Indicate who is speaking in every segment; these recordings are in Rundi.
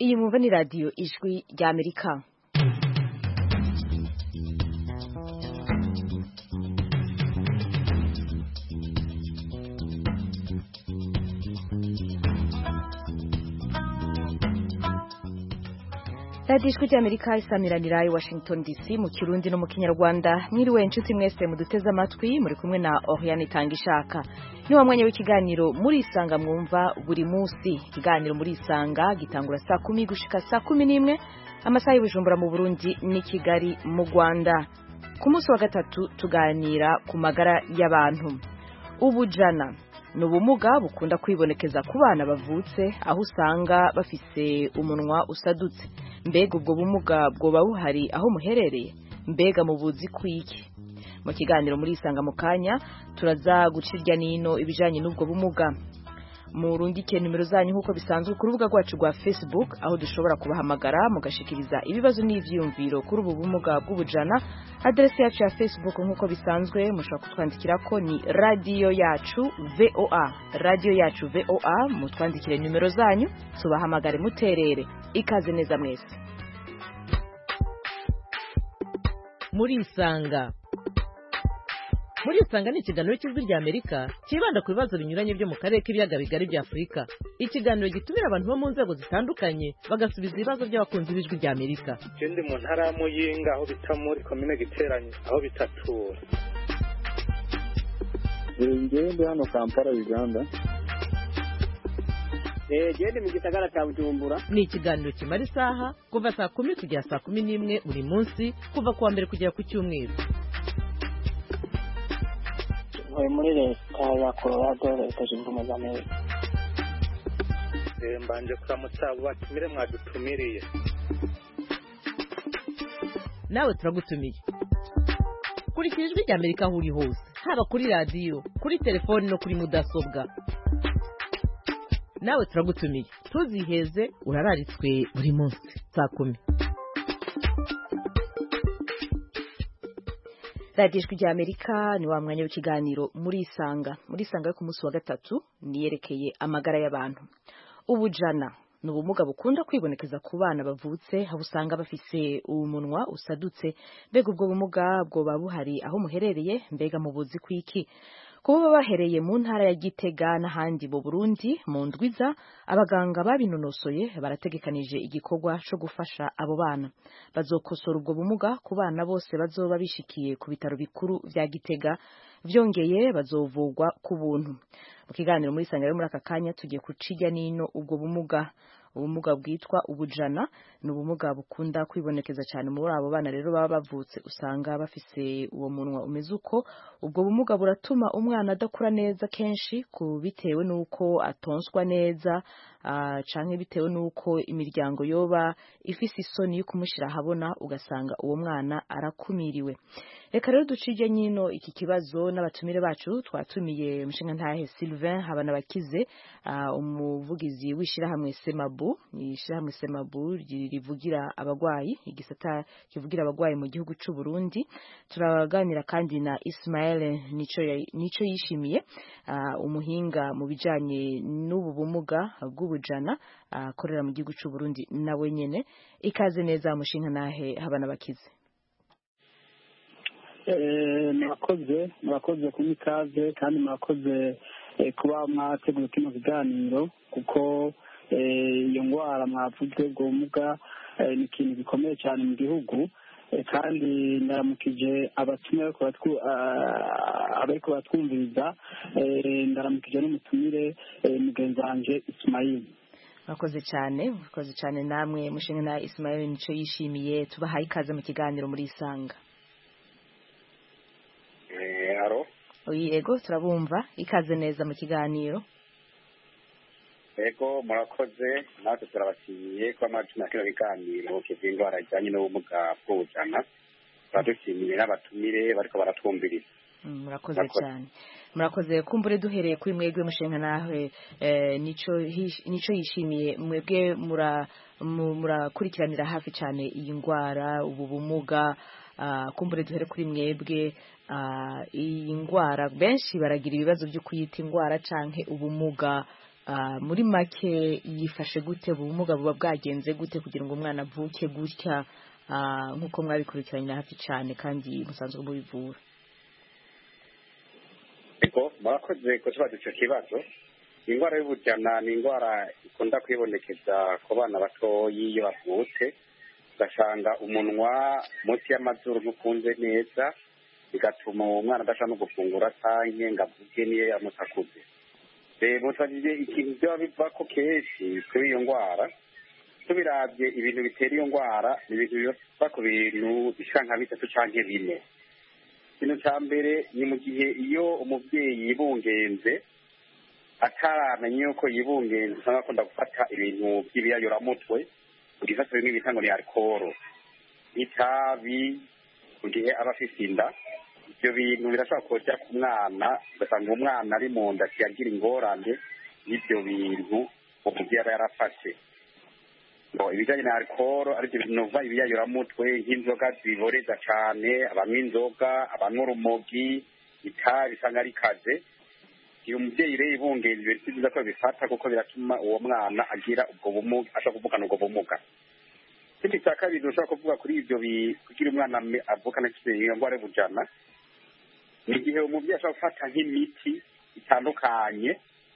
Speaker 1: Iyi mwumva ni radiyo ijwi ry'Amerika. radiyo ijwi ry'Amerika isamiranira i Washington DC mu Kirundi no mu Kinyarwanda. Mwiriwe inshuti mwese muduteze amatwi, muri kumwe na Oriane Tangishaka. Ni wa mwanya w'ikiganiro muri Isanga mwumva buri munsi. Ikiganiro muri Isanga gitangura saa 10 gushika saa 11 amasaha y'Ubujumbura mu Burundi ni Kigali mu Rwanda. Ku munsi wa gatatu tuganira ku magara y'abantu. Ubujana ni ubumuga bukunda kwibonekeza ku bana bavutse, aho usanga bafise umunwa usadutse. Mbega ubwo bumuga bwoba buhari aho muherereye? Mbega mubuzi kwiki? Mu kiganiro muri Isanga mu kanya turaza gucirya nino ibijanye n'ubwo bumuga. Murungike nimero zanyu nkuko bisanzwe ku rubuga rwacu rwa Facebook, aho dushobora kubahamagara mugashikiriza ibibazo n'ivyiyumviro kuri ubu bumuga bw'ubujana. Adresse yacu ya Facebook nkuko bisanzwe mushobora kutwandikira ko ni radio yacu VOA, radio yacu VOA. Mutwandikire nimero zanyu tubahamagare muterere. Ikaze neza mwese
Speaker 2: muri Isanga. Muri Isanga ni ikiganiro cy'ijwi ry'Amerika kibanda ku bibazo binyuranye byo mu karere k'ibiyaga bigari bya Afurika. Ikiganiro gitumira abantu bo mu nzego zitandukanye bagasubiza ibibazo by'abakunzi b'ijwi ry'Amerika.
Speaker 3: Ndi mu ntara ya Muyinga, aho bita muri komine Giteranye, aho bitatura.
Speaker 4: Ndi hano Kampala, Uganda.
Speaker 5: Ndi mu gisagara cya Bujumbura.
Speaker 2: Ni ikiganiro kimara isaha kuva saa 10 kugera saa 11 buri munsi, kuva kuwa mbere kugera ku cyumweru.
Speaker 5: Muri leta ya Colorado, leta zunze ubumwe za Amerika.
Speaker 3: Mbanje kuramutsa abo batumire mwadutumiriye.
Speaker 2: Nawe turagutumiye. Kurikira ijwi ry'Amerika aho uri hose, haba kuri radio, kuri telefone no kuri mudasobwa. Nawe turagutumiye. Tuziheze urararitswe buri munsi saa 10.
Speaker 1: radiyo ijwi ry'Amerika ni wa mwanya w'ikiganiro muri Isanga. Muri Isanga yo ku munsi wa gatatu niyerekeye amagara y'abantu. Ubujana ni ubumuga bukunda kwibonekeza ku bana bavutse, aho usanga bafise umunwa usadutse. Mbega ubwo bumuga bwoba buhari aho muherereye? Mbega mubuzi kwiki? Kuba bahereye mu ntara ya Gitega n'ahandi mu Burundi mu ndwiza, abaganga babinonosoye barategekanije igikorwa cyo gufasha abo bana. Bazokosora ubwo bumuga ku bana bose bazoba bishikiye ku bitaro bikuru vya Gitega, vyongeye bazovugwa ku buntu. Mu kiganiro muri Isanga muri aka kanya tugiye kucijya nino ubwo bumuga. Ubumuga bwitwa ubujana ni ubumuga bukunda kwibonekeza cyane muri abo bana rero baba bavutse, usanga bafise uwo munwa umeze uko. Ubwo bumuga buratuma umwana adakura neza kenshi, bitewe nuko atonswa neza, canke bitewe nuko imiryango yoba ifise isoni yo kumushira habona, ugasanga uwo mwana arakumiriwe. Reka rero ducije nyino iki kibazo n'abatumire bacu. Twatumiye Mushinga Ntahe Sylvain Habanabakize, umuvugizi w'ishirahamwe Semabu. Ishirahamwe Semabu rivugira abagwayi, igisata kivugira abagwayi mu gihugu cy'u Burundi. Turaganira kandi na Ismael Nico Yishimiye, umuhinga mu bijanye n'ubu bumuga bw'ubujana, akorera mu gihugu cy'u Burundi nawe nyene. Ikaze neza Mushinga Ntahe Habanabakize.
Speaker 4: Murakoze kumikaze kandi murakoze kuba mwateguye kino kiganiro, kuko iyo ngwara mwavuze ubwo bumuga ni ikintu gikomeye cyane mu gihugu. Kandi ndaramukije abatumire abariko batwumviriza, ndaramukije n'umutumire mugenzi wanje Ismail.
Speaker 1: Murakoze cyane namwe Mushinga na Ismail Nico Yishimiye. Tubahaye ikaze mu kiganiro muri Isanga.
Speaker 3: Aro?
Speaker 1: Yego turabumva. Ikaze neza mu kiganiro.
Speaker 6: Yego murakoze, natwe turabashimiye ko amajina kino biganiro kivindwara ijanye n'ubumuga bw'ubujana. Turadushimiye n'abatumire bariko baratwumviriza.
Speaker 1: Murakoze cyane. Murakoze. Kumbure duhereye kuri mwebwe Mushinga nawe Nico Yishimiye, mwebwe murakurikiranira hafi cyane iyi ngwara, ubu bumuga. Kumbure duhere kuri mwebwe, iyi ngwara benshi baragira ibibazo byo kuyita ingwara canke ubumuga. muri make yifashe gute, ubumuga buba bwagenze gute kugira ngo umwana avuke gutya, nk'uko mwabikurikiranye hafi cyane kandi musanzwe mubivura?
Speaker 6: murakoze kutubaza icyo kibazo. Indwara y'ubujana ni indwara ikunda kwibonekeza ku bana batoyi iyo bavutse, ugasanga umunwa munsi y'amazuru ntukunze neza, bigatuma umwana adashobora no gufungura cyangwa ngo avuge niyo yamusakuze. Mutagire ikintu byaba biva ko kenshi kuri iyo ndwara, tubirabye ibintu bitera iyo ndwara ni ibintu biva ku bintu bisa nka bitatu cyangwa bine. Ikintu cya mbere ni mu gihe iyo umubyeyi yibungenze ataramenya yuko yibungenze, usanga akunda gufata ibintu by'ibiyayuramutwe, ugifata bimwe bita ngo ni alcohol, itabi, mu gihe aba afite inda. Ibyo bintu birashobora kujya ku mwana, ugasanga umwana ari mu nda akiyagira ingorane y'ibyo bintu umubyeyi aba yarafashe. Ibijyanye na alcohol aribyo bintu biva ibiyayuramutwe nk'inzoga ziboreza cyane, abanywa inzoga, abanywa urumogi, itabi usanga ari kaze. Iyo umubyeyi rero yibungenze biba byiza ko bifata, kuko biratuma uwo mwana agira ubwo bumuga, ashobora kuvukana ubwo bumuga. Ikindi cya kabiri ushobora kuvuga kuri ibyo kugira umwana avukana iyo ndwara y'ubujana, ni igihe umubyeyi ashobora gufata nk'imiti itandukanye,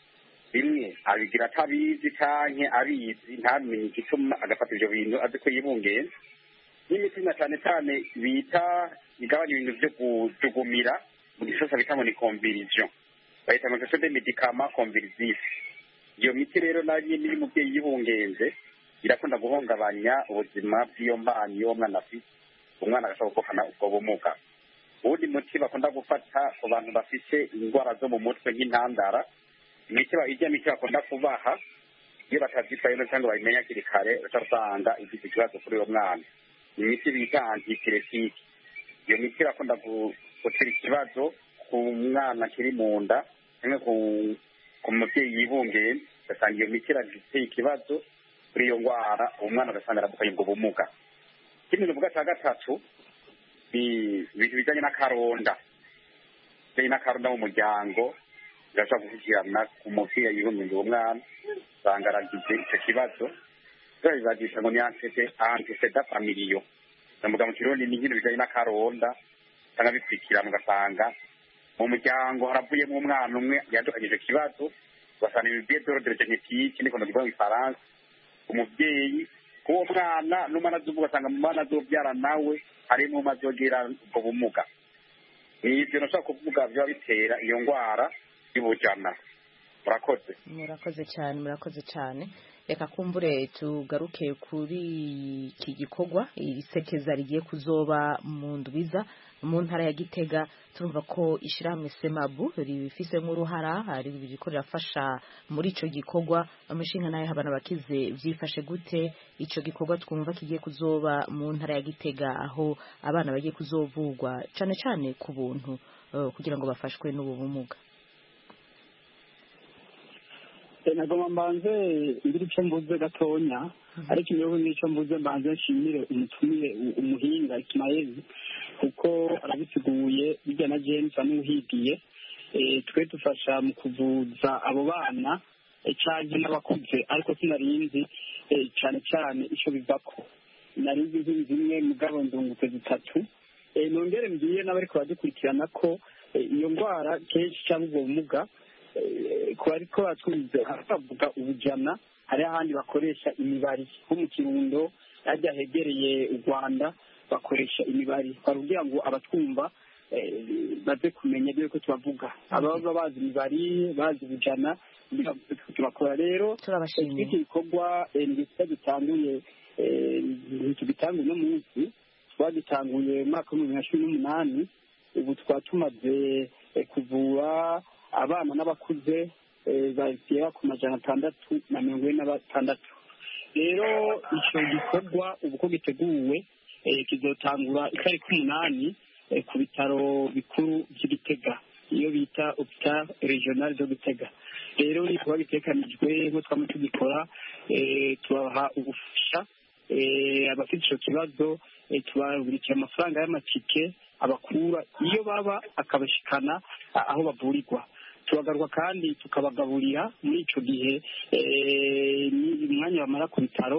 Speaker 6: bimwe abigira atabizi cyangwa abizi ntamenye igituma agafata ibyo bintu azi ko yibungenze. N'imiti na cyane cyane bita igabanya ibintu byo kujugumira, mu gisosa bita ngo ni convulsion, bahita ngo c'est des médicaments convulsifs. Iyo miti rero nayo nyine iyo umubyeyi yibungenze irakunda guhungabanya ubuzima bw'iyo mbanyi y'uwo mwana afite, umwana agashobora kuvukana ubwo bumuga. Ubundi muti bakunda gufata ku bantu bafite indwara zo mu mutwe nk'intandara, ijya miti bakunda kubaha iyo batabyitayeho cyangwa babimenya hakiri kare, usanga igize ikibazo kuri uwo mwana. Imiti bita antipyretique, iyo miti irakunda gutera ikibazo ku mwana akiri mu nda cyangwa ku mubyeyi yibungenze, ugasanga iyo miti irateye ikibazo kuri iyo ndwara, umwana ugasanga aravukanye ubwo bumuga. Ikindi nuvuga cya gatatu ni ibintu bijyanye n'akaronda. Bijyanye n'akaronda mu muryango birashobora gushyikirana ku mubyeyi yibungenze uwo mwana, usanga aragize icyo kibazo. Bibagisha ngo ni antecedent familial. Ndavuga mu kirundi ni ibintu bijyanye n'akaronda cyangwa bikurikirana, ugasanga mu muryango haravuyemo umwana umwe yadukanye icyo kibazo, ugasanga ibibiye d'ordre génétique niko ndavuga mu Faransa. Umubyeyi k'uwo mwana n'umwana azuvuga, ugasanga mu mwana azobyara nawe harimo umazogira ubwo bumuga. Ibyo nashaka kuvuga biba bitera iyo ndwara y'ubujana. Murakoze
Speaker 1: cyane. Reka kumbure tugaruke kuri iki gikorwa isekeza rigiye kuzoba mu ndwiza mu ntara ya Gitega. Turumva ko ishyirahamwe Semabu ribifise nk'uruhara, hari biriko rirafasha muri ico gikorwa. Amushinga nayo abana bakize byifashe gute ico gikorwa twumva kigiye kuzoba mu ntara ya Gitega, aho abana bagiye kuzovugwa cyane cyane ku buntu kugira ngo bafashwe n'ubu bumuga?
Speaker 4: nagomba mbanze ngira icyo mvuze gatonya, ariko niyo n'icyo mvuze mbanze nshimire umutumire umuhinga Ismael, kuko arabiteguye bijya na James amuhigiye. Twe dufasha mu kuvuza abo bana cyane n'abakuze, ariko sinarinzi cyane cyane icyo bivako. Narinzi zimwe mugabo ndungutse zitatu. Nongere mbwiye n'abari kubadukurikirana ko iyo ndwara kenshi cyangwa ubwo bumuga ku bariko batwize haravuga ubujana, hari ahandi bakoresha imibari nko mu Kirundo ajya hegereye u Rwanda bakoresha imibari, kugira ngo abatwumva baze kumenya ibyo ko tubavuga. Ababa bazi imibari bazi ubujana tubakora. Rero iki gikorwa ndetse dutanguye tugitanguye no munsi twagitanguye mu mwaka wa 2018. Ubu twatumaze kuvura abana n'abakuze bagera ku 646. Rero icyo gikorwa ubu ko giteguwe kizotangura itariki 8 ku bitaro bikuru by'Igitega, iyo bita Hôpital Regional de Gitega. Rero ni kuba bitekanijwe ngo twame tugikora, tubaha ubufasha abafite icyo kibazo, tubagurikira amafaranga y'amatike abakura iyo baba akabashikana aho bavurirwa. turagaruka kandi tukabagaburira muri ico gihe umwanya bamara ku bitaro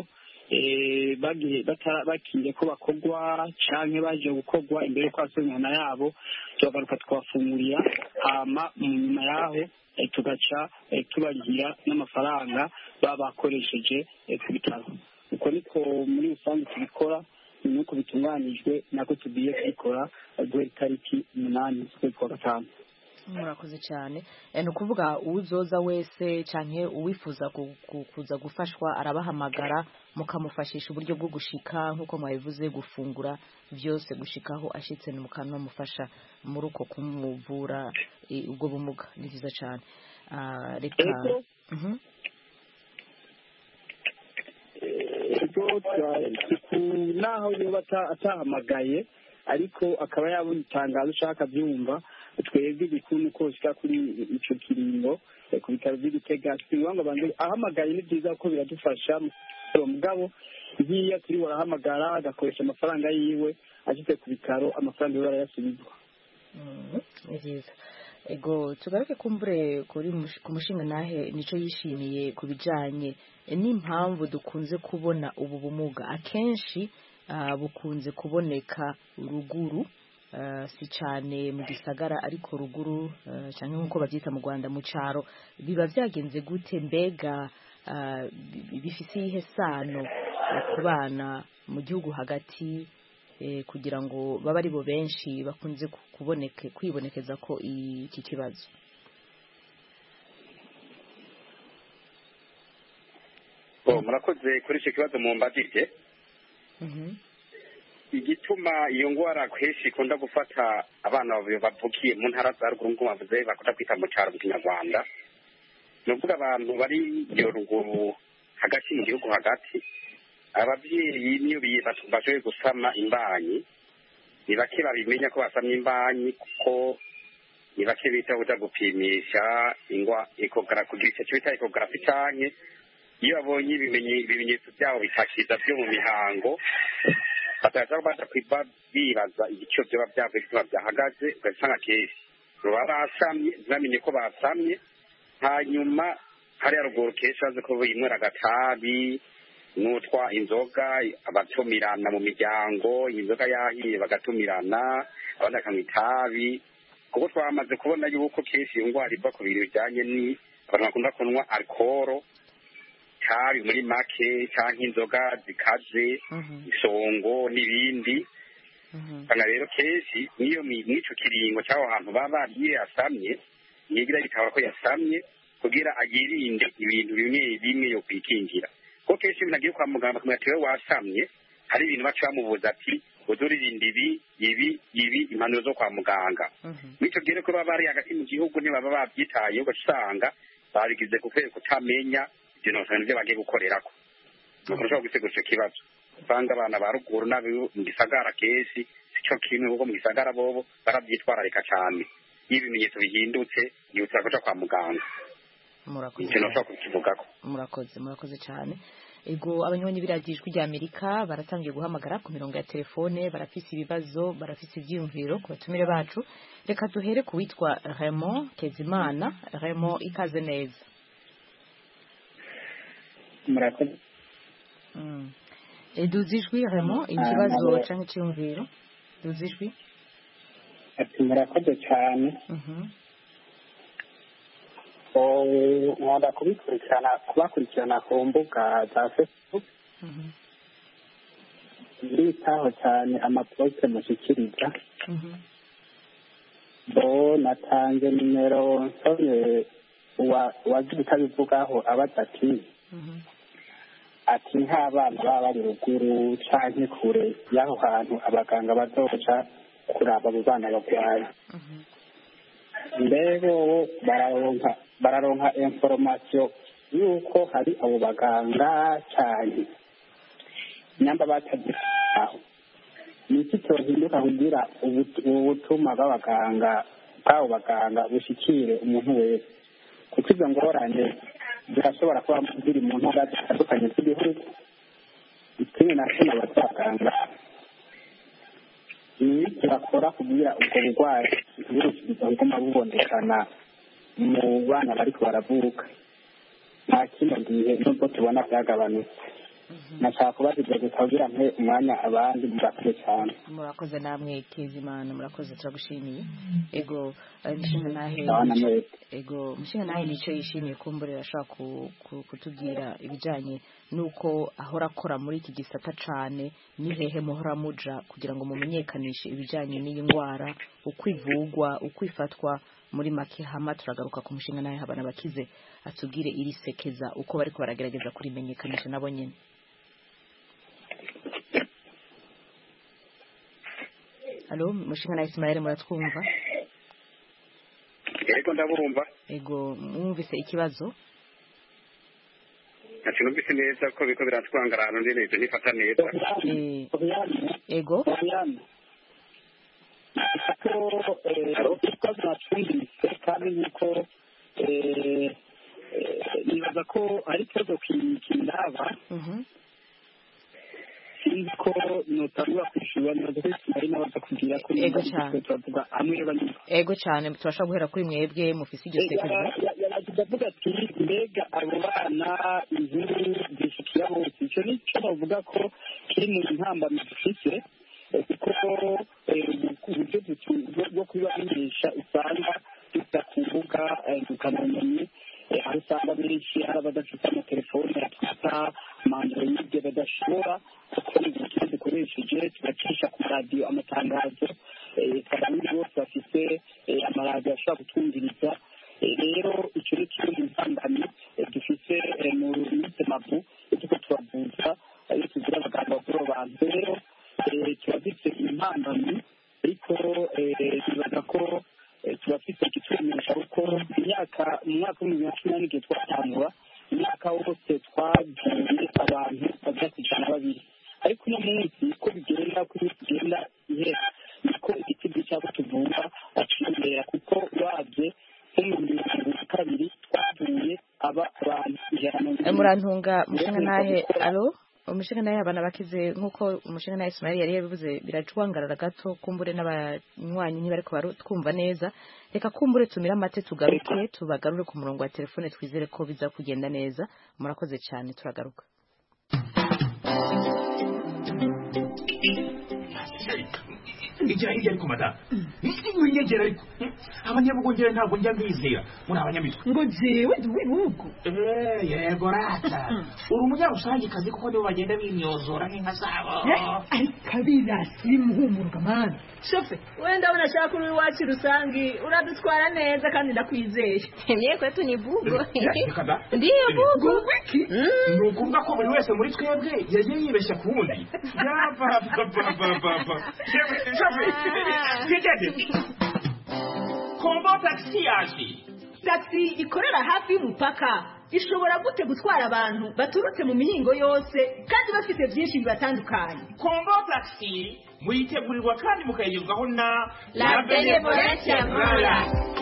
Speaker 4: bakiye ko bakogwa canke baje gukogwa imbere yuko basubira imihana yabo, turagaruka tukabafungurira, hama mu nyuma yaho tugaca tubarihira n'amafaranga baba bakoresheje ku bitaro. uko niko muri rusange tubikora, nuko bitunganijwe nako tugiye kubikora guhera itariki 8 z'ukwezi kwa gatanu.
Speaker 1: Murakoze cyane. Ni ukuvuga uzoza wese canke uwifuza kuza gufashwa arabahamagara mukamufashisha uburyo bwo gushika nk'uko mwabivuze, gufungura byose gushikaho ashitse ni mukanwa mufasha muri uko kumuvura ubwo bumuga. Ni byiza cyane. Reka
Speaker 4: naho yoba atahamagaye ariko akaba yabona itangazo ushaka byumva, twebwe igikuru uko ushika kuri ico kiringo ku bitaro by'Igitega, sinwanga bande ahamagaye ni byiza ko biradufasha mugabo ngiya turi warahamagara agakoresha amafaranga yiwe ashitse ku bitaro, amafaranga yiwe arayasubizwa.
Speaker 1: Ni byiza. Ego tugaruke kumbure kuri ku mushinga nahe nico yishimiye kubijanye n'impamvu dukunze kubona ubu bumuga akenshi bukunze kuboneka ruguru, si cyane mu gisagara ariko ruguru cyane nk'uko babyita mu Rwanda mu cyaro. Biba byagenze gute? Mbega bifise ihe sano ku bana mu gihugu hagati kugira ngo baba ari bo benshi bakunze kwibonekeza ko iki kibazo?
Speaker 6: Murakoze kuri icyo kibazo mumbajije. Igituma iyo ngwara kenshi ikunda gufata abana bavukiye mu ntara za ruguru nk'uko bavuze bakunda kwita mu cyaro mu Kinyarwanda, ni ukuvuga abantu bari iyo ruguru hagati mu gihugu hagati, ababyeyi niyo bashoboye gusama imbanyi ni bake babimenya ko basamye imbanyi, kuko ni bake bita kuja gupimisha kugira icyo bita ekogarafi canke iyo babonye ibimenyetso byabo bitakiza byo mu mihango bataza baza bibaza igiciro byoba byavuye bituma byahagaze, ugasanga kenshi baba basamye ntibamenye ko basamye. Hanyuma hariya ruguru kenshi bazi ko binywera agatabi n'utwa inzoga, abatumirana mu miryango, inzoga yahiye bagatumirana, abandi bakanywa itabi, kuko twamaze kubona yuko kenshi iyo ngwara iva ku bintu bijyanye ni abantu bakunda kunywa alcohol, itabi muri make cyangwa inzoga zikaze, isongo n'ibindi. Kana rero kenshi niyo mw'ico kiringo cy'aho hantu baba bariye yasamye, yigira bikaba ko yasamye kugira agirinde ibintu bimwe bimwe yo kwikingira. Ko kenshi binagiye kwa muganga bakamubwira ati wewe wasamye, hari ibintu baca bamubuza ati uzuririnda ibi impanuro zo kwa muganga. Mw'ico gihe ko baba bari hagati mu gihugu ntibaba babyitaye, ugasanga babigize kutamenya ibintu byo bagiye gukorerako. Nuko ushobora gusigura ico kibazo. Usanga abana ba ruguru n'abo mu gisagara kenshi sico kimwe, kuko mu gisagara bobo barabyitwararika cyane. Iyo ibimenyetso bihindutse yihutira kuja kwa muganga.
Speaker 1: Murakoze cyane. Ego abanywanyi biragijwe rya Amerika baratangiye guhamagara ku mirongo ya telefone, barafise ibibazo, barafise ivyiyumviro ku batumire bacu. Reka duhere ku witwa Raymond Kezimana. Raymond, ikaze neza.
Speaker 4: Murakoze.
Speaker 1: Duzijwi Raymond, ikibazo canke icyumviro? Duzijwi.
Speaker 4: Ati murakoze cyane. Nkunda kubakurikirana ku mbuga za Facebook. Nditaho cyane amaposte mushyikiriza. Natanze nimero nsone wagira utabivugaho abaza ati nk'abana baba bari ruguru canke kure y'aho hantu abaganga bazoca kuraba abo bana barwaye, mbego bararonka information yuko hari abo baganga cyane nyamba batagiaho. Ni iki cyohinduka kugira ubutuma bw'abo baganga bushikire umuntu wese, kuko izo ngorane zirashobora kuba ziri mu ntara zitandukanye z'igihugu. Ikindi nakino abaganga ni iki bakora kugira ubwo burwayi burushirizwa buguma bubonekana mu bana bariko baravuka nta kino gihe nubwo tubona byagabanutse nashaka kubaza gusa kugira mpe umwanya abandi murakoze cyane.
Speaker 1: Murakoze namwe Kezimana, murakoze turagushimiye. Ego nshinga nahe nshinga nahe nicyo yishimiye kumburira ashaka kutubwira ibijanye nuko ahora akora muri iki gisata cane ni hehe muhora muja kugira ngo mumenyekanishe ibijanye n'iyi ngwara, ukwivugwa, ukwifatwa muri make. Hama turagaruka ku mushinga nahe habana bakize atubwire iri sekeza uko bariko baragerageza kurimenyekanisha nabo nyene. Halo, mushinga na Ismael muratwumva?
Speaker 6: Yego ndabumva.
Speaker 1: Ego mwumvise ikibazo?
Speaker 6: Ati numvise neza ko biko biratwangarana ndi neza nifata neza.
Speaker 1: Ego.
Speaker 4: Kandi niko nibaza ko ari ikibazo kindaba sinzi ko notangura kwishyura nibaza ko ari n'abaza kugira ko turavuga amwe banyuma.
Speaker 1: Ego cyane turashobora guhera kuri mwebwe mufise iryo sekeza.
Speaker 4: Yavuga ati mbega abo bana inkuru zishikira bose, icyo ni cyo bavuga ko kiri mu ntambamyi dufite kuko uburyo bwo kubibamenyesha usanga duta ku mbuga ngurukanabumenyi, aho usanga benshi hari abadafite amatelefone twita amandroide badashobora gukora uburyo dukoresheje tugacisha ku radiyo amatangazo, abandi bose bafite amaradiyo ashobora gutwumviriza. Rero icyo ni kimwe mu ntambamyi dufite mu minsi mabu tuko turavuza iyo tugira abaganga bakuru abantu. Rero tuba dufite intambamyi ariko bibaza ko turafite ikitwemeresha kuko mu mwaka w'ibihumbi bibiri na cumi n'igihe twatangura imyaka wose twagiye abantu bajya ku ijana babiri, ariko uno munsi uko bigenda uko iminsi igenda ihera niko igiti cyabo tuvura akiyongera kuko wabye nko mu bihumbi bibiri na kabiri twavuye abantu ijana na
Speaker 1: murantunga mushinga nahe. Alo umushinga nahe abana bakize nkuko umushinga nahe Ismail yari yabivuze biracwangarara gato kumbure n'abanywanyi ntibariko barutwumva neza. Reka kumbure tumira amate tugaruke tubagarure ku murongo wa telefone twizere ko biza kugenda neza. Murakoze cyane turagaruka.
Speaker 7: Igira hirya ariko madamu winyegera ariko abanyabugongera ntabwo njya mbizera muri abanyamitwe
Speaker 8: ngo jewe ndi uw'ibihugu.
Speaker 7: Yego rata uri umunyarusangikazi kuko nibo bagenda bimyozora nk'inka zabo.
Speaker 8: Ariko abirasi muhumuruka mani
Speaker 2: shofe wenda unashaka uri iwacu rusangi uradutwara neza kandi ndakwizeye.
Speaker 9: Mie kwetu ni bugo.
Speaker 2: Ndiyo bugo.
Speaker 8: wiki
Speaker 7: ni ukuvuga ko buri wese muri twebwe yagiye yibeshya ku wundi. Kombo taxi yaje.
Speaker 2: Taxi ikorera hafi y'umupaka ishobora gute gutwara abantu baturutse mu mihingo yose kandi bafite byinshi bibatandukanye.
Speaker 7: Kombo taxi muyitegurirwa kandi mukayigezwaho na
Speaker 9: La Benevolencia Royal.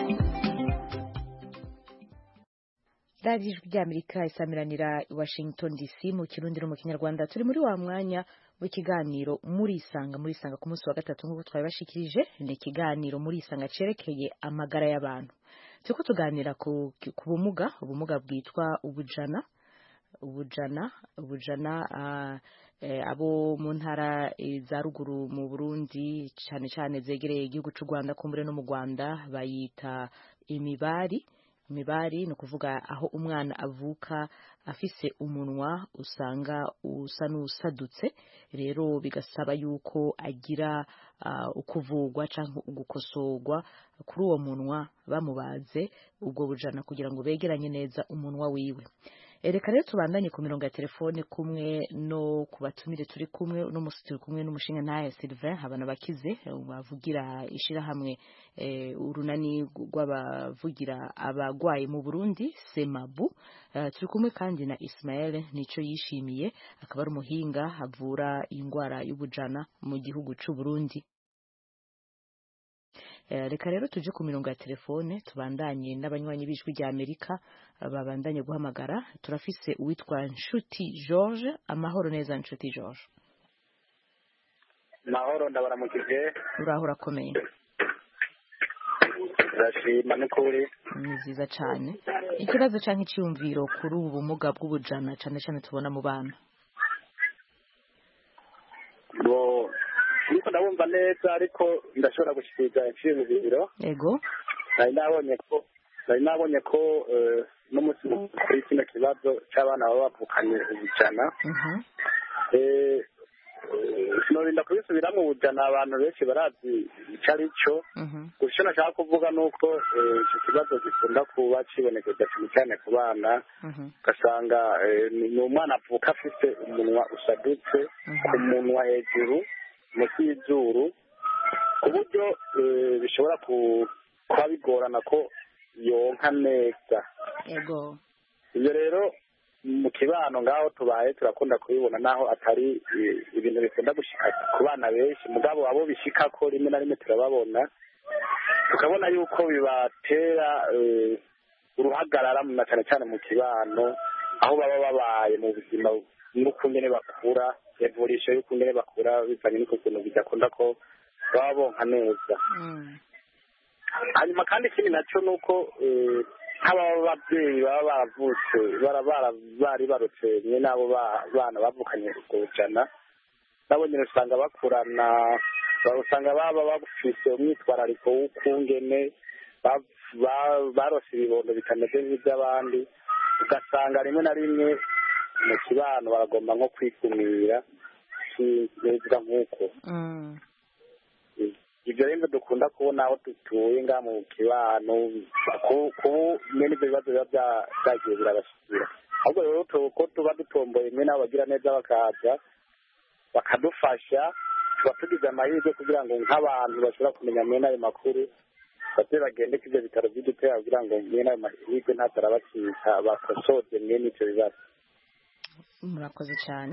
Speaker 1: Radio Ijwi ry'Amerika isamiranira i Washington DC mu Kirundi no mu Kinyarwanda. Turi muri wa mwanya w'ikiganiro muri isanga ku munsi wa gatatu nk'uko twabashikirije. Ni ikiganiro muri isanga cerekeye amagara y'abantu. Turiko tuganira ku ubumuga bwitwa ubujana abo mu ntara za ruguru mu Burundi cyane cyane zegereye igihugu cy'u Rwanda kumbure no mu Rwanda bayita imibari ni ukuvuga aho umwana avuka afise umunwa usanga usa n'usadutse, rero bigasaba yuko agira ukuvugwa cyangwa ugukosorwa kuri uwo munwa bamubaze ubwo bujana kugira ngo begeranye neza umunwa wiwe. Reka rero tubandanye ku mirongo ya telefone kumwe no kubatumire turi kumwe no musitiri kumwe n'umushinga naye Sylvain habana bakize bavugira ishirahamwe urunani rw'abavugira abagwaye mu Burundi Semabu. Turi kumwe kandi na Ismael nico yishimiye akaba ari umuhinga havura indwara y'ubujana mu gihugu cy'u Burundi. Reka rero tuje ku mirongo ya telefone tubandanye n'abanywanyi b'Ijwi ry'Amerika babandanye guhamagara. Turafise uwitwa Nshuti George. Amahoro neza Nshuti George.
Speaker 6: Mahoro ndabaramukije.
Speaker 1: Uraho urakomeye.
Speaker 6: Ndashima n'ukuri.
Speaker 1: ni byiza cyane. Ikibazo cyangwa icyiyumviro kuri ubu bumuga bw'ubujana cyane cyane tubona mu bana?
Speaker 6: niko ndabumva neza ariko ndashobora gushyikiriza icyiyumviro.
Speaker 1: Yego.
Speaker 6: nari nabonye ko n'umunsi kuri kino kibazo cy'abana baba bavukanye ubujana. sinorinda kubisubiramo ubujana, abantu benshi barazi icyo ari cyo. gusa icyo nashaka kuvuga ni uko icyo kibazo gikunda kuba kibonekeza cyane cyane ku bana. ugasanga ni umwana avuka afite umunwa usadutse ku munwa hejuru munsi y'izuru, ku buryo bishobora kuba bigorana ko yonka neza.
Speaker 1: Yego.
Speaker 6: ibyo rero mu kibano ngaho tubaye turakunda kubibona, naho atari ibintu bikunda gushika ku bana benshi, mugabo abo bishika ko rimwe na rimwe turababona, tukabona yuko bibatera uruhagarara na cyane cyane mu kibano, aho baba babaye mu buzima n'ukungene bakura, evolution y'ukungene bakura bivanye n'ukuntu bidakunda ko baba bonka neza. hanyuma kandi ikindi nacyo ni uko nk'ababyeyi baba baravutse bari barutse nyine n'abo bana bavukanye ubwo bujana, nabo nyine usanga bakurana, usanga baba bafise umwitwarariko w'ukungene barose ibibondo bitameze nk'iby'abandi, ugasanga rimwe na rimwe mu kibano baragomba nko kwikumira neza nk'uko. ibyo rero dukunda kubona aho dutuye ngaha mu kibano, kubu mwene ibyo bibazo biba byagiye birabashyikira. ahubwo rero ko tuba dutomboye mwe n'abo bagira neza bakaza bakadufasha, tuba tugize amahirwe kugira ngo nk'abantu bashobora kumenya mwene ayo makuru baze bagende ku ibyo bitaro by'udutera kugira ngo mwene ayo mahirwe ntatarabacika bakosoze mwene ibyo bibazo.
Speaker 1: murakoze cyane.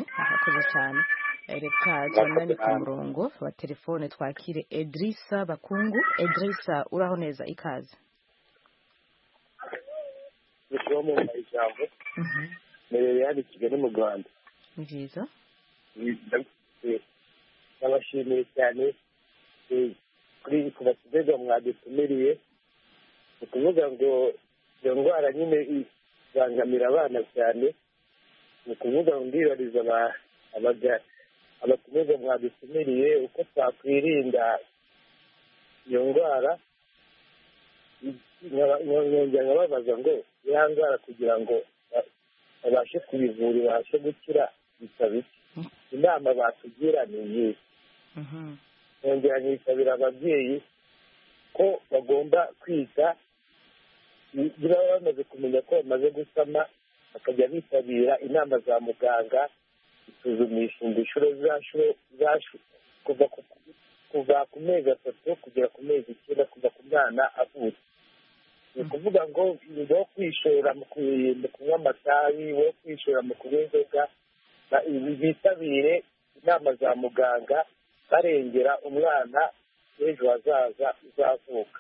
Speaker 1: Reka tubandanye ku murongo wa telefone twakire Edrisa Bakungu. Edrisa, uraho neza, ikaze.
Speaker 10: mu ijambo mereye hano i Kigali mu Rwanda.
Speaker 1: Ni byiza.
Speaker 10: Nabashimiye cyane kuri ku bakigega mwadutumiriye. ni ukuvuga ngo iyo ndwara nyine ibangamira abana cyane. ni ukuvuga ngo ndibariza abatumire mwadutumiriye uko twakwirinda iyo ndwara. nkongera nkababaza ngo ya ndwara kugira ngo babashe kubivura ibashe gukira bisaba iki? inama batugira ni iyihe? nkongera nkisabira ababyeyi ko bagomba kwita, niba bamaze kumenya ko bamaze gusama bakajya bitabira inama za muganga, isuzumisha inshuro kuva ku mezi 3 kugera ku mezi 9 kuva ku mwana avutse. ni ukuvuga ngo wo kwishora mu kunywa amatabi, wo kwishora mu kunywa inzoga, bitabire inama za muganga barengera umwana w'ejo hazaza uzavuka.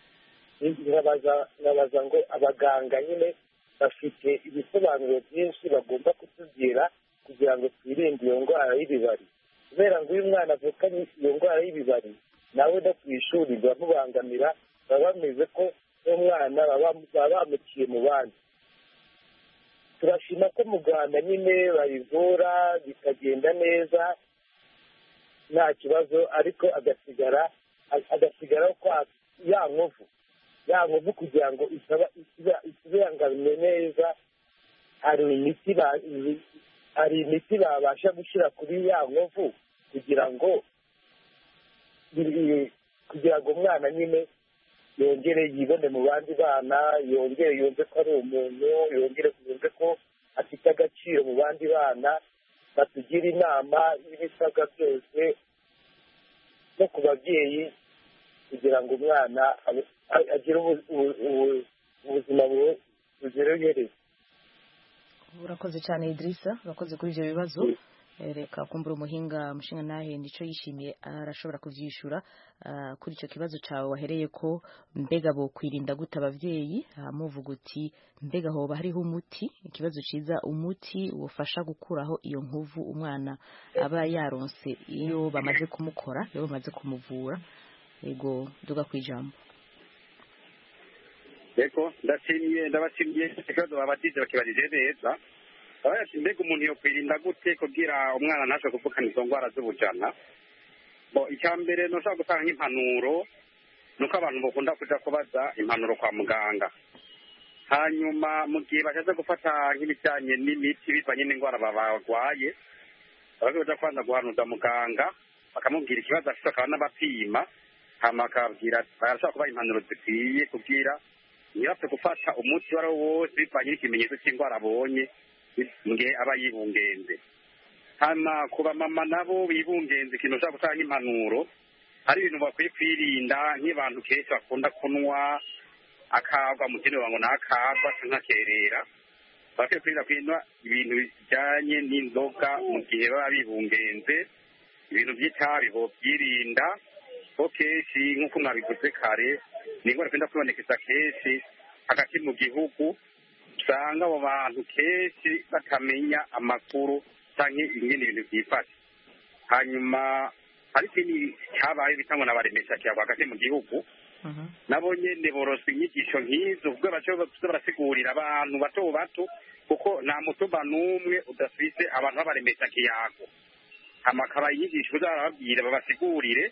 Speaker 10: nkabaza ngo abaganga nyine bafite ibisobanuro byinshi bagomba kutubwira kugira ngo twirinde iyo ndwara y'ibibari, kubera ngo iyo umwana avukanye iyo ndwara y'ibibari nawe no ku ishuri biramubangamira, baba bameze ko n'umwana baba bamuciye mu bandi. turashima ko mu Rwanda nyine bayivura bikagenda neza nta kibazo, ariko agasigara kwa ya nkovu kugira ngo isibangamire neza. hari imiti babasha gushyira kuri ya nkovu kugira ngo umwana nyine yongere yibone mu bandi bana, yongere yumve ko ari umuntu, yongere yumve ko afite agaciro mu bandi bana. batugira inama y'ibisabwa byose no ku babyeyi kugira ngo umwana agire ubuzima buzira iherezo.
Speaker 1: urakoze cyane Idrissa, urakoze kuri ibyo bibazo. reka kumbura umuhinga mushinga nahe nicyo yishimiye arashobora kuvyishura kuri icyo kibazo cyawe wahereye ko mbega bo kwirinda gute abavyeyi. muvuga uti mbega hoba hariho umuti, ikibazo ciza umuti ufasha gukuraho iyo nkuvu umwana aba yaronse iyo bamaze kumukora, iyo bamaze kumuvura. yego duga kwijambo.
Speaker 6: yego ndabashimiye ikibazo babajije bakibajije neza abaye ati mbega umuntu yokwirinda gute kugira umwana ntashobore kuvukana izo ndwara z'ubujana icya mbere ntushobora gutanga nk'impanuro nuko abantu bakunda kuja kubaza impanuro kwa muganga hanyuma mu gihe bashatse gufata nk'ibijyanye n'imiti bivanye n'indwara barwaye bakaja kubanza guhanuza muganga bakamubwira ikibazo afite akaba n'abapima hama akababwira barashobora kubaha impanuro zikwiye kugira ntibapfe gufata umuti uwo ari wo wose bivanye n'ikimenyetso cy'indwara abonye mu gihe aba yibungenze hama ku bamama nabo bibungenze ikintu ushobora gutanga impanuro hari ibintu bakwiye kwirinda nk'abantu kenshi bakunda kunywa akagwa mu kindi ngo n'akagwa nk'akerera bakwiye kwirinda kunywa ibintu bijyanye n'inzoga mu gihe baba bibungenze ibintu by'itabi byirinda ko kenshi nk'uko mwabivuze kare ni indwara ikunda kwibonekeza kenshi hagati mu gihugu usanga abo bantu kenshi batamenya amakuru cyangwa ibindi bintu byifashe hanyuma hari ikindi cyabaye bitangwa na baremesha kiyago hagati mu gihugu nabo nyene boroswe inyigisho nk'izo ubwo barasigurira abantu bato bato kuko nta mutumba n'umwe udafite abantu b'abaremesha kiyago amakaba inyigisho zarababwira babasigurire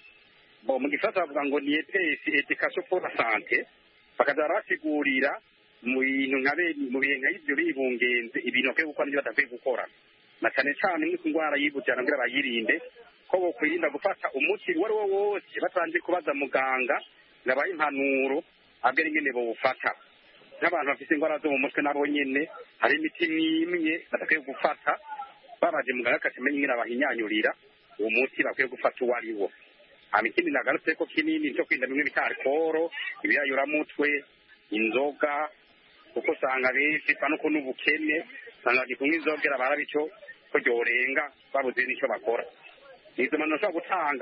Speaker 6: mu gifaransa bavuga ngo ni education pour la santé bakaza barabasigurira mu bintu mu bihe nka ivyo bibungenze ibintu bakwiye gukora n'ibyo badakwiye gukora na cyane cyane nk'indwara y'ibujana kugira bayirinde ko bokwirinda gufata umuti uwo ari wo wose batabanje kubaza muganga ngo abahe impanuro abwira ingene bawufata nk'abantu bafite indwara zo mu mutwe nabo nyene hari imiti n'imwe badakwiye gufata babaje muganga akakimenya ingene abahinyanyurira uwo muti bakwiye gufata uwo ari wo ikindi nagarutse ko kinini cyo kwirinda bimwe bita alcohol ibiyayuramutwe inzoga kuko usanga benshi no kuno ubukene usanga bagikunywa inzogera barabico ko ryorenga babuze n'icyo bakora izo mpanuro ushobora gutanga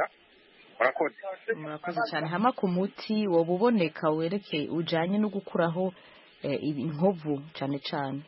Speaker 1: murakoze cyane hama ku muti woba uboneka werekeye ujanye no gukuraho inkovu cyane cyane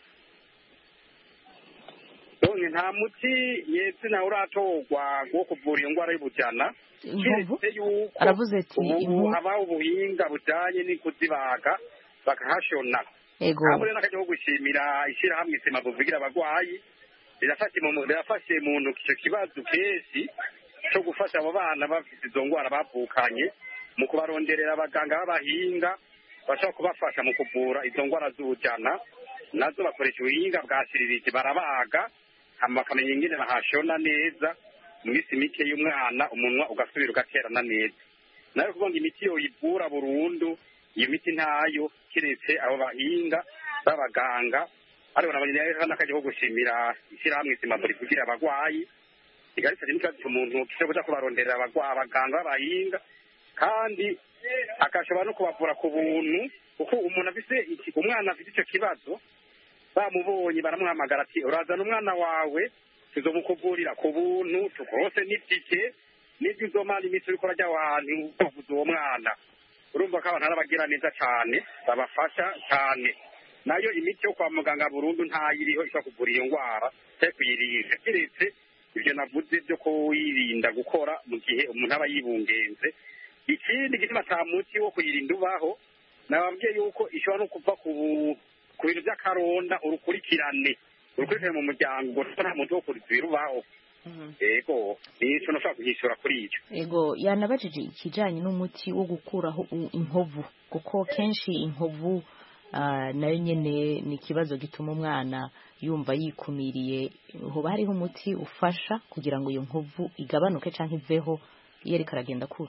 Speaker 6: nta muti yetse nawe uratorwa wo kuvura iyo ndwara y'ubujana keretse yuko
Speaker 1: aravuze ati
Speaker 6: ubu habaho ubuhinga bujanye no kuzibaga bakahashona abo rero n'akajya ko gushimira ishyirahamwe isema buvugira abagwayi rirafashe mu ntoki icyo kibazo kenshi cyo gufasha abo bana bafite izo ndwara bavukanye mu kubaronderera abaganga b'abahinga bashobora kubafasha mu kuvura izo ndwara z'ubujana nazo bakoresha ubuhinga bwa siririti barabaga bakamenya ingene bahashona neza mu minsi mike y'umwana umunwa ugasubira ugaterana neza nayo kuvuga ngo imiti yoyivura burundu iyo miti ntayo keretse abo bahinga b'abaganga aribo nabonye rero n'akajya ko gushimira ishyirahamwe isimaburi kugira abagwayi igarutse n'ikibazo cy'umuntu kije kuja kubaronderera abaganga b'abahinga kandi akashobora no kubavura ku buntu kuko umuntu afise umwana afite icyo kibazo bamubonye baramuhamagara ati urazana umwana wawe tuzomukuvurira ku buntu tukurose n'itike n'ibyo uzomara iminsi uriko urajya ahantu uvuza uwo mwana urumva ko abantu arabagira neza cyane babafasha cyane nayo imiti yo kwa muganga burundu ntayiriho ishobora kuvura iyo ndwara cyangwa kuyirinda keretse ibyo navuze byo kuyirinda gukora mu gihe umuntu aba yibungenze ikindi gituma ata muti wo kuyirinda ubaho nababwiye yuko ishobora no kuva ku bintu by'akaronda urukurikirane mu muryango nta muntu wo kurizira ubaho yego nico nashaka kuhishura kuri icyo
Speaker 1: yego yanabajije ikijanye n'umuti wo gukuraho inkovu kuko kenshi inkovu nayo nyene ni ikibazo gituma umwana yumva yikumiriye hoba hariho umuti ufasha kugira ngo iyo nkovu igabanuke canke iveho iyo ariko aragenda kura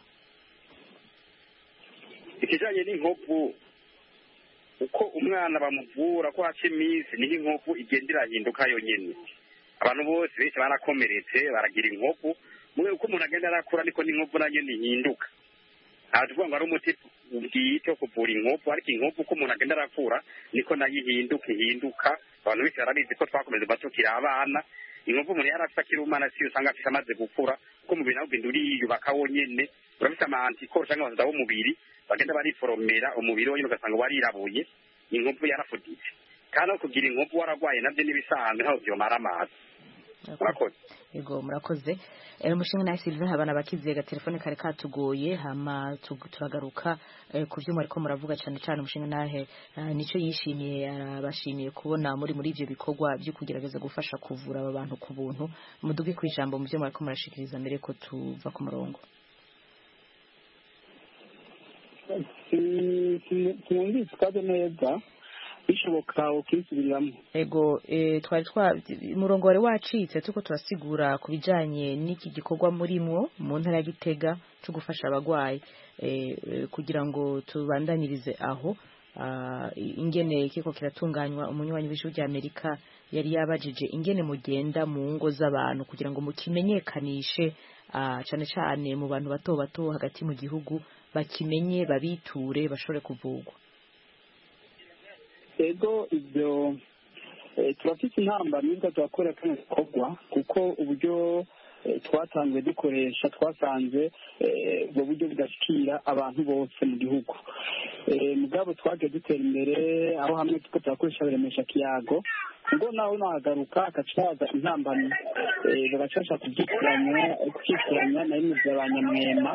Speaker 6: ikijanye n'inkovu uko umwana bamuvura ko haca iminsi niho inkovu igenda irahinduka yonyene abantu bose benshi barakomeretse baragira inkovu uko umuntu agenda arakura niko n'inkovu nayo ihinduka nta tuvuga ngo ari umuti bwite wo kuvura inkovu ariko inkovu uko umuntu agenda arakura niko nayo ihinduka abantu benshi barabizi ko twakomeze batukira abana inkovu umuntu yari afite akiri umwana siyo usanga afite amaze gukura kuko umubiri nawe ugenda uriyubaka wonyene urafite amantikoro cyangwa abasaza b'umubiri bagenda bariforomera umubiri wonyine ugasanga warirabuye inkovu yarafuditse kandi aho kugira inkovu waragwaye nabyo n'ibisanzwe ntaho vyomara amazi murakoze.
Speaker 1: Yego murakoze. Umushinga nawe Sylvain habana bakiziye agatelefone kare katugoye hama turagaruka ku byuma ariko muravuga cyane cyane umushinga nahe nico yishimiye arabashimiye kubona muri ivyo bikorwa byo kugerageza gufasha kuvura aba bantu ku buntu muduge ku ijambo mu byo ariko murashikiriza mbere ko tuva ku murongo.
Speaker 4: Sinumvise kaze neza bishoboka ukisubiriramo.
Speaker 1: Ego twari umurongo wari wacitse tuko turasigura ku bijanye n'iki gikorwa murimwo mu ntara ya Gitega cyo gufasha abagwayi kugira ngo tubandanyirize aho ingene kiko kiratunganywa. Umunywanyi w'ijwi rya Amerika yari yabajije ingene mugenda mu ngo z'abantu kugira ngo mukimenyekanishe cyane cyane mu bantu bato bato hagati mu gihugu bakimenye babiture bashobore kuvugwa.
Speaker 4: Ego ibyo turafite intamba nibwo turakora kano gikorwa kuko uburyo twatanzwe dukoresha twasanze ubwo buryo bugashikira abantu bose mu gihugu. Mugabo twagiye dutera imbere aho hamwe tuko turakoresha biremesha kiyago ngo naho nahagaruka akacaza intambamyi bagacasha kubyikiranya na rimwe by'abanyamwema